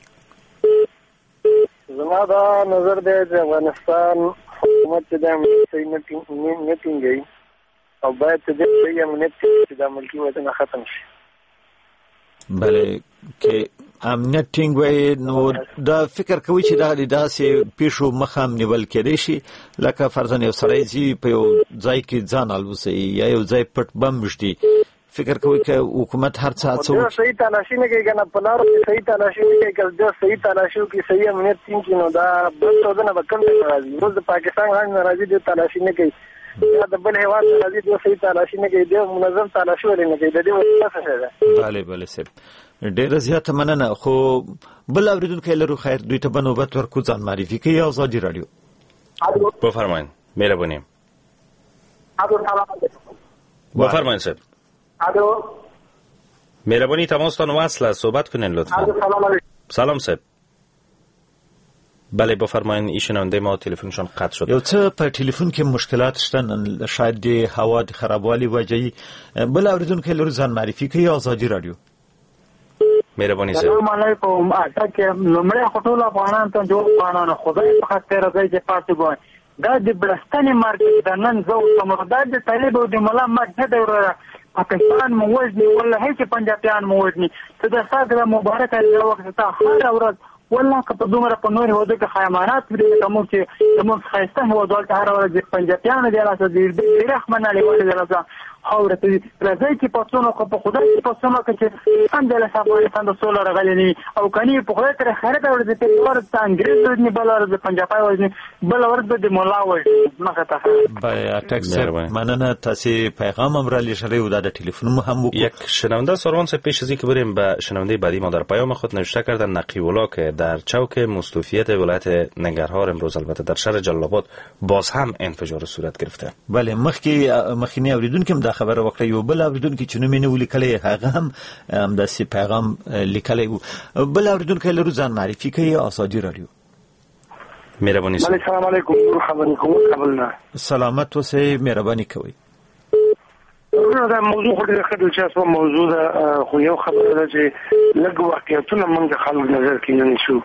زما دا نظر دی چې افغانستان حکومت چې د امنیت نه ټینګوي او باید چې د امنیت چې د ملکی وطن ختم شي. بله که امنیت ټینګ وي نو دا فکر کوي چې دا د داسې پیښو مخه هم نیول کېدای شي. لکه فرضاً یو سړی ځي په یو ځای کې ځان الوځي یا یو ځای پټ بم وژدي. فکر کوي که حکومت هر څه هڅه وکړي. صحیح تلاشي نه کوي کنه په لارو کې صحیح تلاشي نه کوي. که صحیح تلاشي وکړي صحیح امنیت ټینګ کړي نو دا بل څه به کوم راځي. روز د پاکستان غاڼه راځي د تلاشي نه کوي. یا د بل هیواد راځي د صحیح تلاشي نه کوي. د منظم تلاشي ولې نه کوي. د دې وجه څه ده؟ بله بله صاحب ډیره زیاته مننه. خو بل اوریدونکی لرو خیر دوی ته به نوبت ورکو ځان معرفي کوي. آزادی رادیو. بفرمایید. مهربانی. بفرمایید صاحب. الو. مهربانی تماستان وصل است. صحبت کنین لطفا. سلام صاحب. بله بفرمایین. ایشوننده ما تلفنشون قطع شد. یو څه په ټلیفون کې مشکلات شته. شاید د هوا د خرابوالي وجهي. بل اوریدونکی لرو ځان معرفي کوي. آزادی رادیو. مهرباني صاحب. السلام علیکم. اټک لمړی خټول افغانان ته جوړ افغانان خدای په خاطر راځي چې پاتې وای. دا د بلستاني مارکیټ د نن زو سمردار د طالب او د مولا ماده د پاکستان موجني ولا هیڅ پنجابیان موجني ته د ساده مبارک له وخت ته هر ورځ والله که په دومره په نورو هېوادو کې خیمانات وي زموږ چې زموږ ښایسته هېوادوال ته هره ورځ پنجابیانو دی راسه ډېر رحمه نړیوالې دی راسه خاوره ته دي راځئ چې پښتون وکړو په خدای چې پښتون وکړو چې همدلته افغانستان د سوله راغلی نه وي او که نه وي په خدای ترې خیرت ورځ د پېښې ورځ ته انګرېز وژني بله ورځ د پنجابی وژني بله ورځ به د ملا وژني مخه ته اټک صاحب مننه تاسې پیغام هم رالیږلی و دا د تلفن هم وکړو. یک شنونده ساروان صاحب پیش از اینکه بریم به شنونده بعدی ما در پیام خود نوشته کردن نقی ولا که در چوک مستوفیت ولایت ننگرهار امروز البته در شهر جلال آباد باز هم انفجار صورت گرفته. بله مخکې مخکینی اوریدونکي هم دا خبره وکړه یو بل اوریدونکي چې نوم یې نه و لیکلی هغه هم همداسې پیغام لیکلی و. بل اوریدونکی لرو ځان معرفي کوي ازادي راډیو. مهرباني السلام علیکم خبرې کوم کابل نه سلامت اوسئ مهرباني کوئ. دا موضوع خو ډېره ښه دلچسپه موضوع ده خو یو خبره ده چې لږ واقعیتونه موږ د خلکو نظر کې نه نیسو.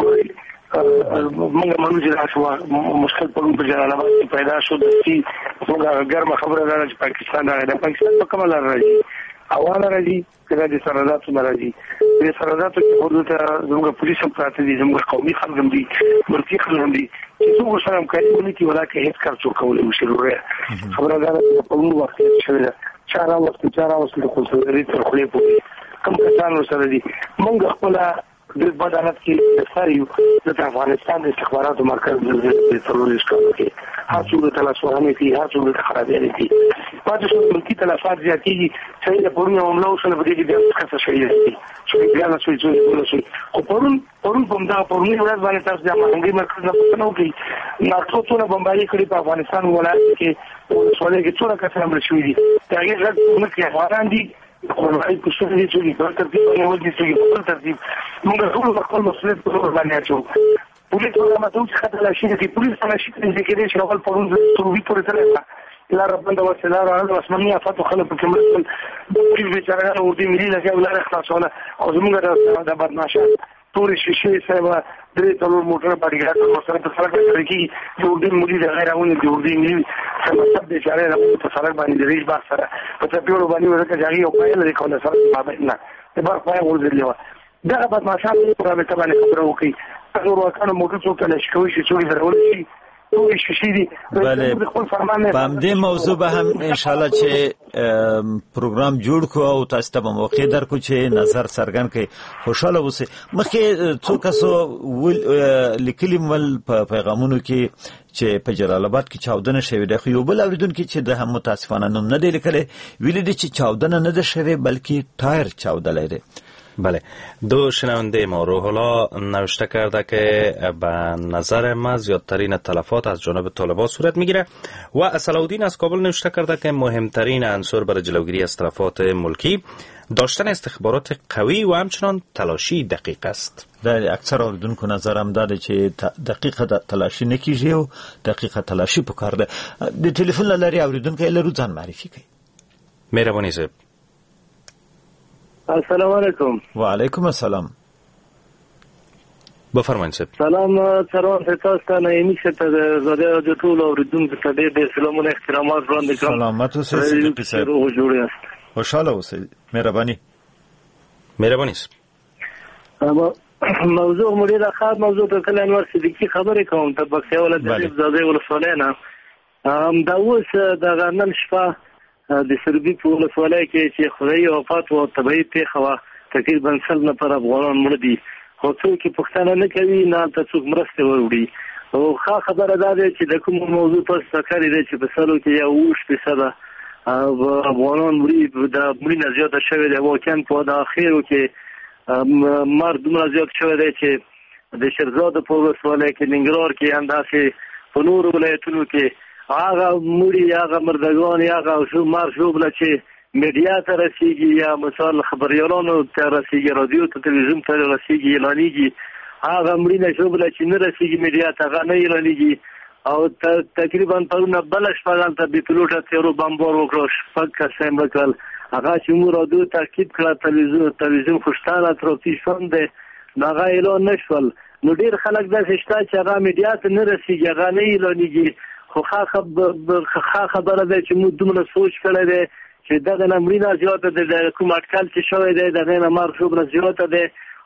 موږ منو چې دا شو مشکل پرون په جلال آباد کې پیدا شو دستي موږ ګرمه خبره ده چې پاکستان راغی د پاکستان په کومه لار راځي اوله راځي که د سرحداتو نه راځي د سرحداتو کې حدود ته زموږ پولیس هم پراته دي زموږ قومي خلک هم دي ملکي خلک هم دي چې څوک ورسره همکاري ونه کړي ولا که هېڅ کار څوک کولی نشي وروره خبره دا ده چې په عمر واقعیت شوې ده چا راوستل چا راوستل د کنسولګرۍ تر خولې پورې کوم کسان ورسره دي موږ خپله د بد حالت کې سر یو د افغانستان د استخباراتو مرکز د څلورویشت کالو کې هر څوک د تلاشوهنې کوي هر څوک د خرابیانې کوي پاتې شو ملکي تلفات زیاتېږي شهید د پرون یو حمله وشوله په دې کې بیا کسه شهیده شوي شهیدیانه شوي څوک بوله شوي خو پرون پرون په همدغه پرونۍ ورځ باندې تاسو د مهنګۍ مرکز نه پوښتنه وکړئ ناټو څونه بمباري کړي په افغانستان ولایت کې ولسوالۍ کې څونه کسان مړه شوي دي د هغې غږ نه کوي افغانان دي قرآن پوښتنه دي چې په ترتیب باندې ودی چې په ترتیب موږ ټول خپل مسؤلیت په لور باندې اچو پولیس ولا ماتو چې خطر لاشي چې پولیس څنګه شي چې کې دې شغل پرون تروي پورې تللی لا ربنا وسلا راځي اسمنيه فاتو خلک په کومل د پولیس بیچاره او دې ملي لږه ولر خلاصونه او زموږ د بدمعشه تورې شیشې سره درې څلور موټر باندې ګرځي سره په سړک باندې کې یو دې ملي د غیرونه د دې ملي سمسب بیچاره په سړک باندې د ریش باغ سره په تپیورو باندې ورکه ځای او پایل لري کوله سره بابا نه د بار پای ورځلی و دا په ماشان په رابطه باندې خبرو کوي هغه ورکانو موټر څوک نه شکوي چې څوک درول شي ټول شي دي بله په همدې موضوع به هم انشاءالله چې پروګرام جوړ کو او تاسو ته به موقع درکو چې نظر څرګند کړئ خوشاله اوسئ. مخکې څو کسو لیکلي مل په پیغامونو کې چې په جلال آباد کې چاودنه شوې ده خو یو بل اوریدونکي چې د هم متاسفانه نوم نه دی لیکلی ویلي دي چې چاودنه نه ده شوې بلکې تایر چاودلی دی. بله دو شنونده ما روح الله نوشته کرده که به نظر ما زیادترین تلفات از جانب طالبان صورت میگیره و اصلاحالدین از کابل نوشته کرده که مهمترین عنصر برای جلوگیری از تلفات ملکی داشتن استخبارات قوی و همچنان تلاشی دقیق است. در اکثر اوریدونکو نظر هم داره چې دقیق تلاشی نکیږي او دقیق تلاشی پکار ده. د ټلیفون لاري اوریدونکو لرو ځان معرفي کوي. مهرباني صاحب. السلام علیکم. و علیکم السلام. بفرمایئ صاحب. سلام سلام تاسو ته نه میشه ته زړه د ټول اوریدونکو ته ډېر سلامونه احترامات وړاندې کوم. سلامت اوسئ سید صاحب. روح جوړ یاست. خوشاله اوسئ. مهرباني. مهرباني. موضوع مړي د خاص موضوع په کله انور صدیقی خبرې کوم ته بخښه ولادت زاده ولسوالۍ نه ام دا اوس د غنن شپه د سربي په ولسوالۍ کې چې خدای وفات او طبيعي پیښه وا تقریبا سل نفر افغانان مړ دي خو څوک پښتانه نه کوي نه ته څوک مرسته وروړي او ښه خبره ده چې د کوم موضوع په سکري دی چې په سلو کې یو وش په صدا افغانان مړي د مړي نه زیاته شوی دی واقعا په د اخیرو کې مرد دومره زیات شوی دی چې د شیرزاد په ولسوالۍ کې ننګرهار کې انداسې په نورو ولایتونو کې هغه مړي هغه مردگان هغه شو مر شو بل چې میډیا ته رسیږي یا مثال خبريالانو ته رسیږي رادیو ته تلویزیون ته رسیږي اعلانېږي هغه مړي نه شو بل چې نه رسیږي میډیا ته هغه نه اعلانېږي او تقریبا پرونه بل شپه ته د پیلوټ تیرو بمبار وکړ شپږ کسان وکړل هغه چې موږ رادیو تاکید کړ تلویزیون تلویزیون خوشتاله تروفیشن ده هغه اعلان نشول نو ډیر خلک داسې شته چې هغه میډیا ته نه رسیږي هغه نه اعلانېږي خو ښه خبره ده چې موږ دومره سوچ کړی دی چې دغه نه مړینه زیاته ده د کوم اټکل چې شوی دی دغه نه مرګ ژوبله زیاته ده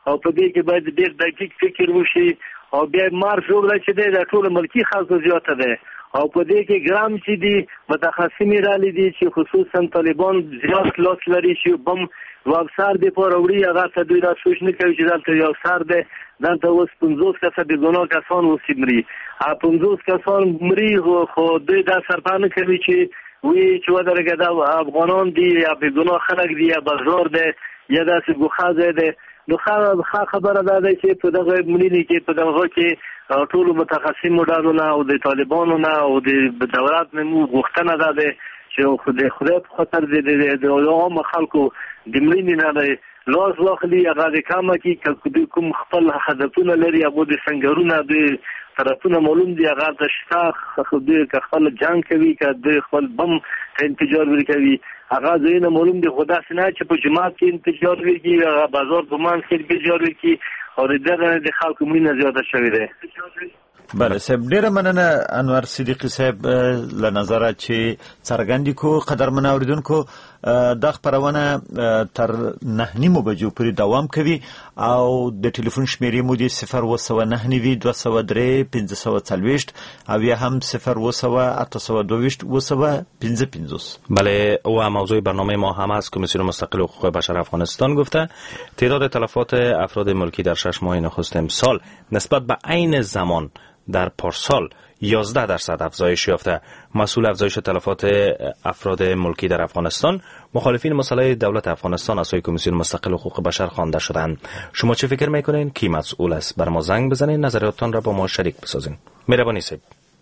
او په دې کې باید ډېر دقیق فکر وشي او بیا مار جوړه چې دی د ټول ملکی خلکو زیاته ده او په دې کې ګرام چې دي متخصصین رالی دي چې خصوصا طالبان زیات لاس لري چې بم وابسار دی پر وړي هغه ته دوی را سوچ نه کوي چې دلته یو سر دی دلته اوس پنځوس کسه د ګناه کسان اوسې مري پنځوس کسان مري خو دوی دا سرپانه کوي چې وی چې ودرګه دا افغانان دي یا به ګناه خلک دي یا بازار دی یا داسې ګوښه دی نو خبره دا ده چې په دغه ملي کې په دغه کې ټول متخصصین مډالو نه او د طالبانو نه او د دولت نه مو غوښتنه ده چې خدای خدای په خاطر د عوام خلکو د ملي نه لاس واخلي هغه د کامه کې کوم خپل هدفونه لري هغه د سنگرونه د طرفونه معلوم دي هغه د شتاخ خپل جنگ کوي که د خپل بم انتجار کوي هغه زینه معلوم دي خدا سينه چې په جماعت کې انتجار وکړي هغه بازار په مان کې انتجار وکړي او دغه د خلکو مینه زیاته شوې ده. بله صاحب ډیره مننه انور صدیقی صاحب له نظره چې څرګندي کو قدرمن اوریدونکو د خبرونه تر نه نیمو بجو پورې دوام کوي او د ټلیفون شمیرې مو دي صفر و سو نه نیوي دوه سو درې پنځه سو څلوېښت او یا هم صفر و سو اته سو دوه و سو پنځه پنځوس. بله او موضوع برنامه ما هم از کمیسیون مستقل حقوق بشر افغانستان گفته تعداد تلفات افراد ملکی در شش ماه نخست امسال نسبت به عین زمان در پارسال یازده درصد افزایش یافته. مسئول افزایش تلفات افراد ملکی در افغانستان مخالفین مسئله دولت افغانستان از سوی کمیسیون مستقل حقوق بشر خوانده شدند. شما چه فکر میکنین کی مسئول است؟ بر ما زنگ بزنین، نظریاتتان را با ما شریک بسازین. مهربانی صاحب.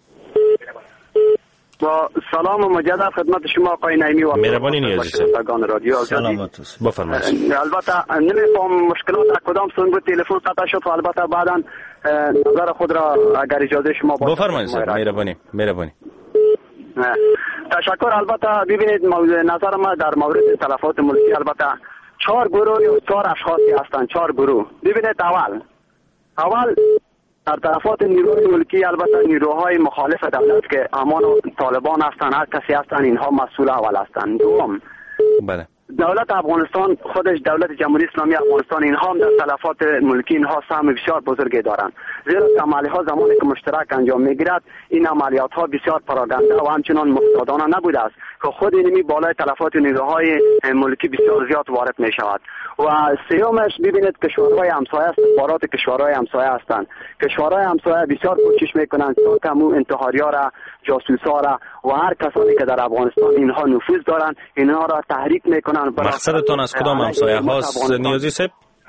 با سلام و مجدد خدمت شما آقای نعیمی و مهربانی نیازی صاحب. رادیو سلامت بفرمایید. البته نمیفهم مشکلات کدام سنگ تلفن قطع شد و البته بعداً نظر خود را اگر اجازه شما بفرمایید صاحب. مهربانی مهربانی. تشکر. البته ببینید موضوع نظر ما در مورد تلفات ملکی البته چهار گروه یا چهار اشخاصی هستند. چهار گروه. ببینید اول اول در تلفات نیروهای ملکی البته نیروهای مخالف دولت که امان طالبان هستند، هر کسی هستند، اینها مسئول اول هستند. دوم بله دولت افغانستان خودش دولت جمهوری اسلامی افغانستان اینها هم در تلفات ملکی اینها سهم بسیار بزرگی دارند، زیرا عملیات ها زمانی که مشترک انجام میگیرد این عملیات ها بسیار پراگنده و همچنان محتاطانه نبوده است که خود اینمی بالای تلفات نیروهای ملکی بسیار زیاد وارد می شود. و سیومش ببینید کشورهای همسایه استخبارات کشورهای همسایه هستند. کشورهای همسایه بسیار کوشش میکنند تا کمو انتحاری‌ها را، جاسوسا را و هر کسانی که در افغانستان اینها نفوذ دارند اینها را تحریک میکنند. مقصدتان از کدام همسایه هاست نیازی صاحب؟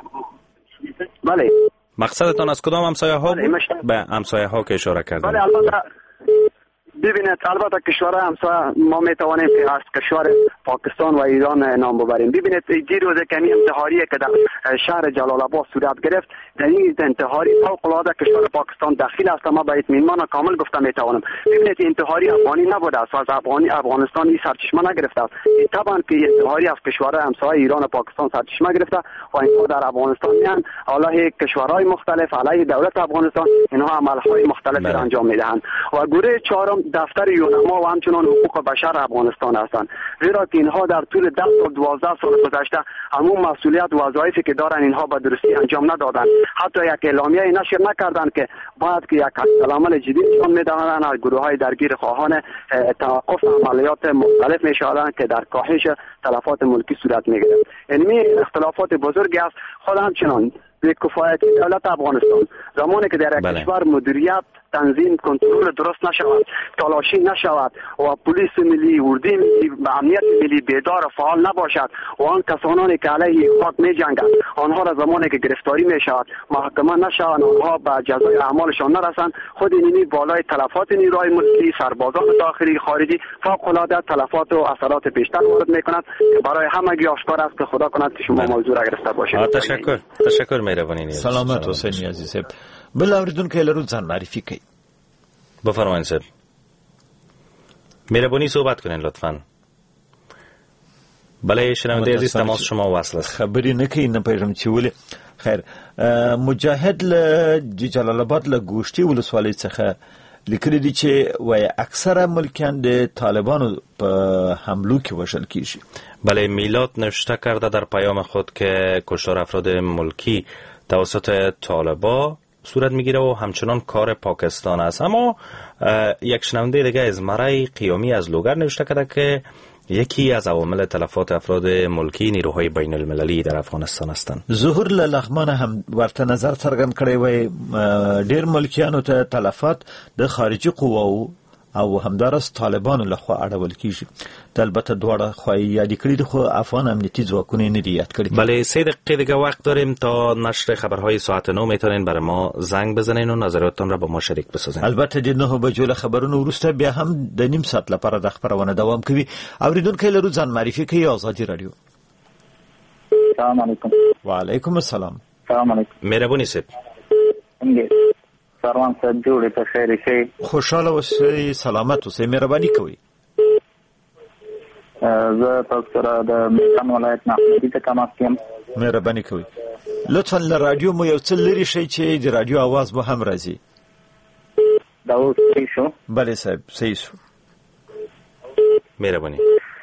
بله. مقصدتان از کدام همسایه ها بود؟ به همسایه ها که اشاره کردید. بله البته ببینید البته کشورهای همسایه ما میتوانیم که از کشور پاکستان و ایران نام ببریم. ببینید این روز کمی انتحاری که در شهر جلال آباد صورت گرفت، در این انتحاری فوق العاده کشور پاکستان داخل است. ما با اطمینان کامل گفته میتوانم ببینید انتحاری افغانی نبوده است، از افغانی افغانستان این سرچشمه نگرفته است. طبعا که انتحاری از کشورهای همسایه ایران و پاکستان سرچشمه گرفته و اینها در افغانستان میان علیه کشورهای مختلف، علیه دولت افغانستان اینها عملهای مختلفی را انجام میدهند. و گروه چهارم دفتر یونما و همچنان حقوق بشر افغانستان هستند، زیرا که اینها در طول ده سال دوازده سال گذشته همون مسئولیت و وظایفی که دارن اینها به درستی انجام ندادند. حتی یک اعلامیه نشر نکردند که باید که یک عمل جدی نشان میدهند از گروه های درگیر خواهان توقف عملیات مختلف میشوند که در کاهش تلفات ملکی صورت میگیرد. این اختلافات بزرگی است. خود همچنان به کفایتی دولت افغانستان زمانی که در یک کشور مدیریت، تنظیم، کنترل درست نشود، تلاشی نشود و پلیس ملی، اردوی ملی و امنیت ملی بیدار و فعال نباشد و آن کسانی که علیه خاک می جنگند آنها را زمانی که گرفتاری می شود، محاکمه نشوند، آنها به جزای اعمالشان نرسند، خود اینی بالای تلفات نیروهای ملکی، سربازان داخلی خارجی فوق العاده تلفات و اثرات بیشتر وارد می کند که برای همگی آشکار است که خدا کند که شما موضوع را گرفته باشید. تشکر. تشکر مهربانی. سلامت حسین عزیز صاحب. بل اوریدونکو لرو ځان معرفي کړئ. بفرمایید صاحب. مهربانی صحبت کنین لطفاً. بله شنونده عزیز تماس شما وصل است. خبری نکوي نه پیژم چې ولې. خیر مجاهد له جلال آباد له ګوشتي ولسوالۍ څخه لیکلي دي چې وای اکثره ملکیان د طالبانو په حملو کې وژل کیږي. بله میلاد نوشته کرده در پیام خود که کشتار افراد ملکی توسط طالبا صورت میگیره و همچنان کار پاکستان است. اما یک شنونده دیگه از مرای قیامی از لوگر نوشته کرده که یکی از عوامل تلفات افراد ملکی نیروهای بین المللی در افغانستان هستند. ظهور لغمان هم ورته نظر څرګند کړی وای ډیر ملکیانو ته تلفات د خارجي قواو او همدارس طالبانو لخوا اړول کیږي. د البته دواړه خوای یادی کړی خو افغان امنیتي ځواکونه نه دی یاد کړی. بله سه دقیقه دیگه وقت داریم تا نشر خبرهای ساعت نه. میتونین برای ما زنگ بزنین و نظراتتون را با ما شریک بسازین. البته د نه بجو له خبرونو وروسته بیا هم د نیم ساعت لپاره د خبرونه دوام کوي. اوریدونکو لرو ځان معرفي کوي آزادی رادیو. سلام علیکم. و علیکم السلام. سلام علیکم. مهربونی سید. سروان صاحب جوړه ته خیر شي. خوشاله اوسئ، سلامت اوسئ، مهرباني کوئ. زه تاسو سره د میدان ولایت نه د کماسیم. مهرباني کوئ. لطفا له رادیو مو یو څه لري شي چې د رادیو आवाज به هم راځي. دا اوس صحیح شو؟ بله صاحب صحیح شو. مهرباني.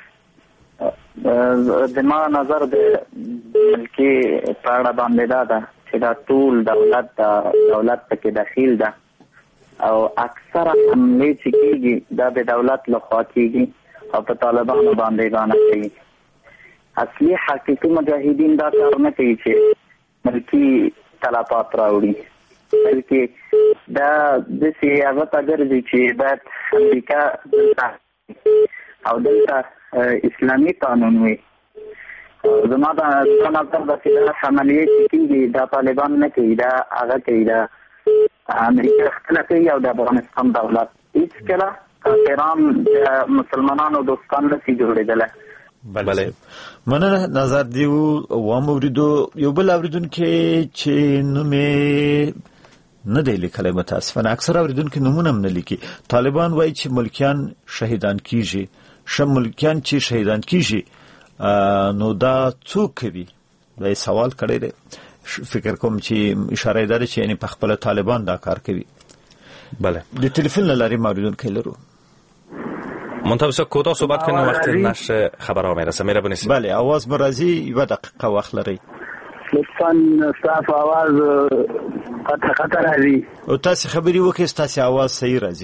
د ما نظر د ملکی په اړه باندې دا ده چې دا ټول دولت دا دولت پکې داخل ده او اکثره حملې چې کېږي دا د دولت لخوا کېږي او په طالبانو باندې باندې کوي. اصلي حقیقي مجاهدین دا کار نه کوي چې ملکی تلفات راوړي، بلکې دا داسې هغه ته ګرځي چې باید امریکا او دلته اسلامي قانون وي. زما دا نظر ده چې دا عملیات چې کېږي دا طالبان نه کوي، دا هغه کوي، دا امریکا خپله کوي او د افغانستان دولت هېڅکله کافران د مسلمانانو دوستان نشي جوړېدلی. بله مننه. نظر دیو وام اوریدو. یو بل اوریدونکی چې نوم یې نه دی لیکلی متاسفانه، اکثر اوریدونکي نومونه هم نه لیکي. طالبان وایي چې ملکیان شهیدان کیږي. ښه ملکیان چې شهیدان کیږي نو دا څوک کوي؟ دا سوال کړی دی. فکر کوم چې اشاره ده چې یعنی په خپل طالبان دا کار کوي. بله د تلیفون لارې موریدونکي لرو. منتظر کوتاه صحبت کنیم وقت نشر خبرها میرسه. مهربانی سید. بله آواز مرازی یو دقیقه وقت لري. لطفا صاف आवाज قطع قطع راځي. او تاسو خبري وکړئ تاسو आवाज صحیح راځي.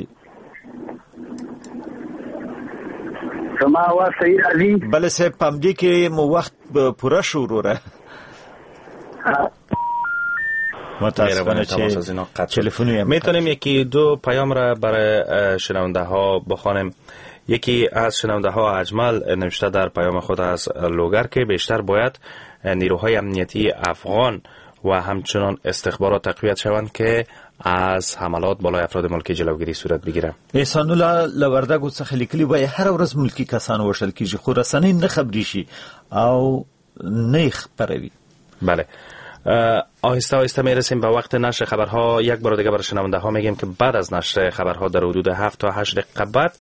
سما आवाज صحیح راځي. بله صاحب پام دې کې مو وخت پوره شو وروره. متاسفانه چه میتونیم یکی دو پیام را برای شنونده ها بخوانیم. یکی از شنونده ها اجمل نوشته در پیام خود از لوگر که بیشتر باید نیروهای امنیتی افغان و همچنان استخبارات تقویت شوند که از حملات بالای افراد ملکی جلوگیری صورت بگیره. احسان الله لوردګو څخه لیکلي وای هر ورځ ملکی کسان وشل کیږي خو رسنۍ نه خبري شي او نه خبروي. بله آهسته آهسته میرسیم به وقت نشر خبرها. یک بار دیگه برای شنونده ها میگیم که بعد از نشر خبرها در حدود هفت تا هشت دقیقه بعد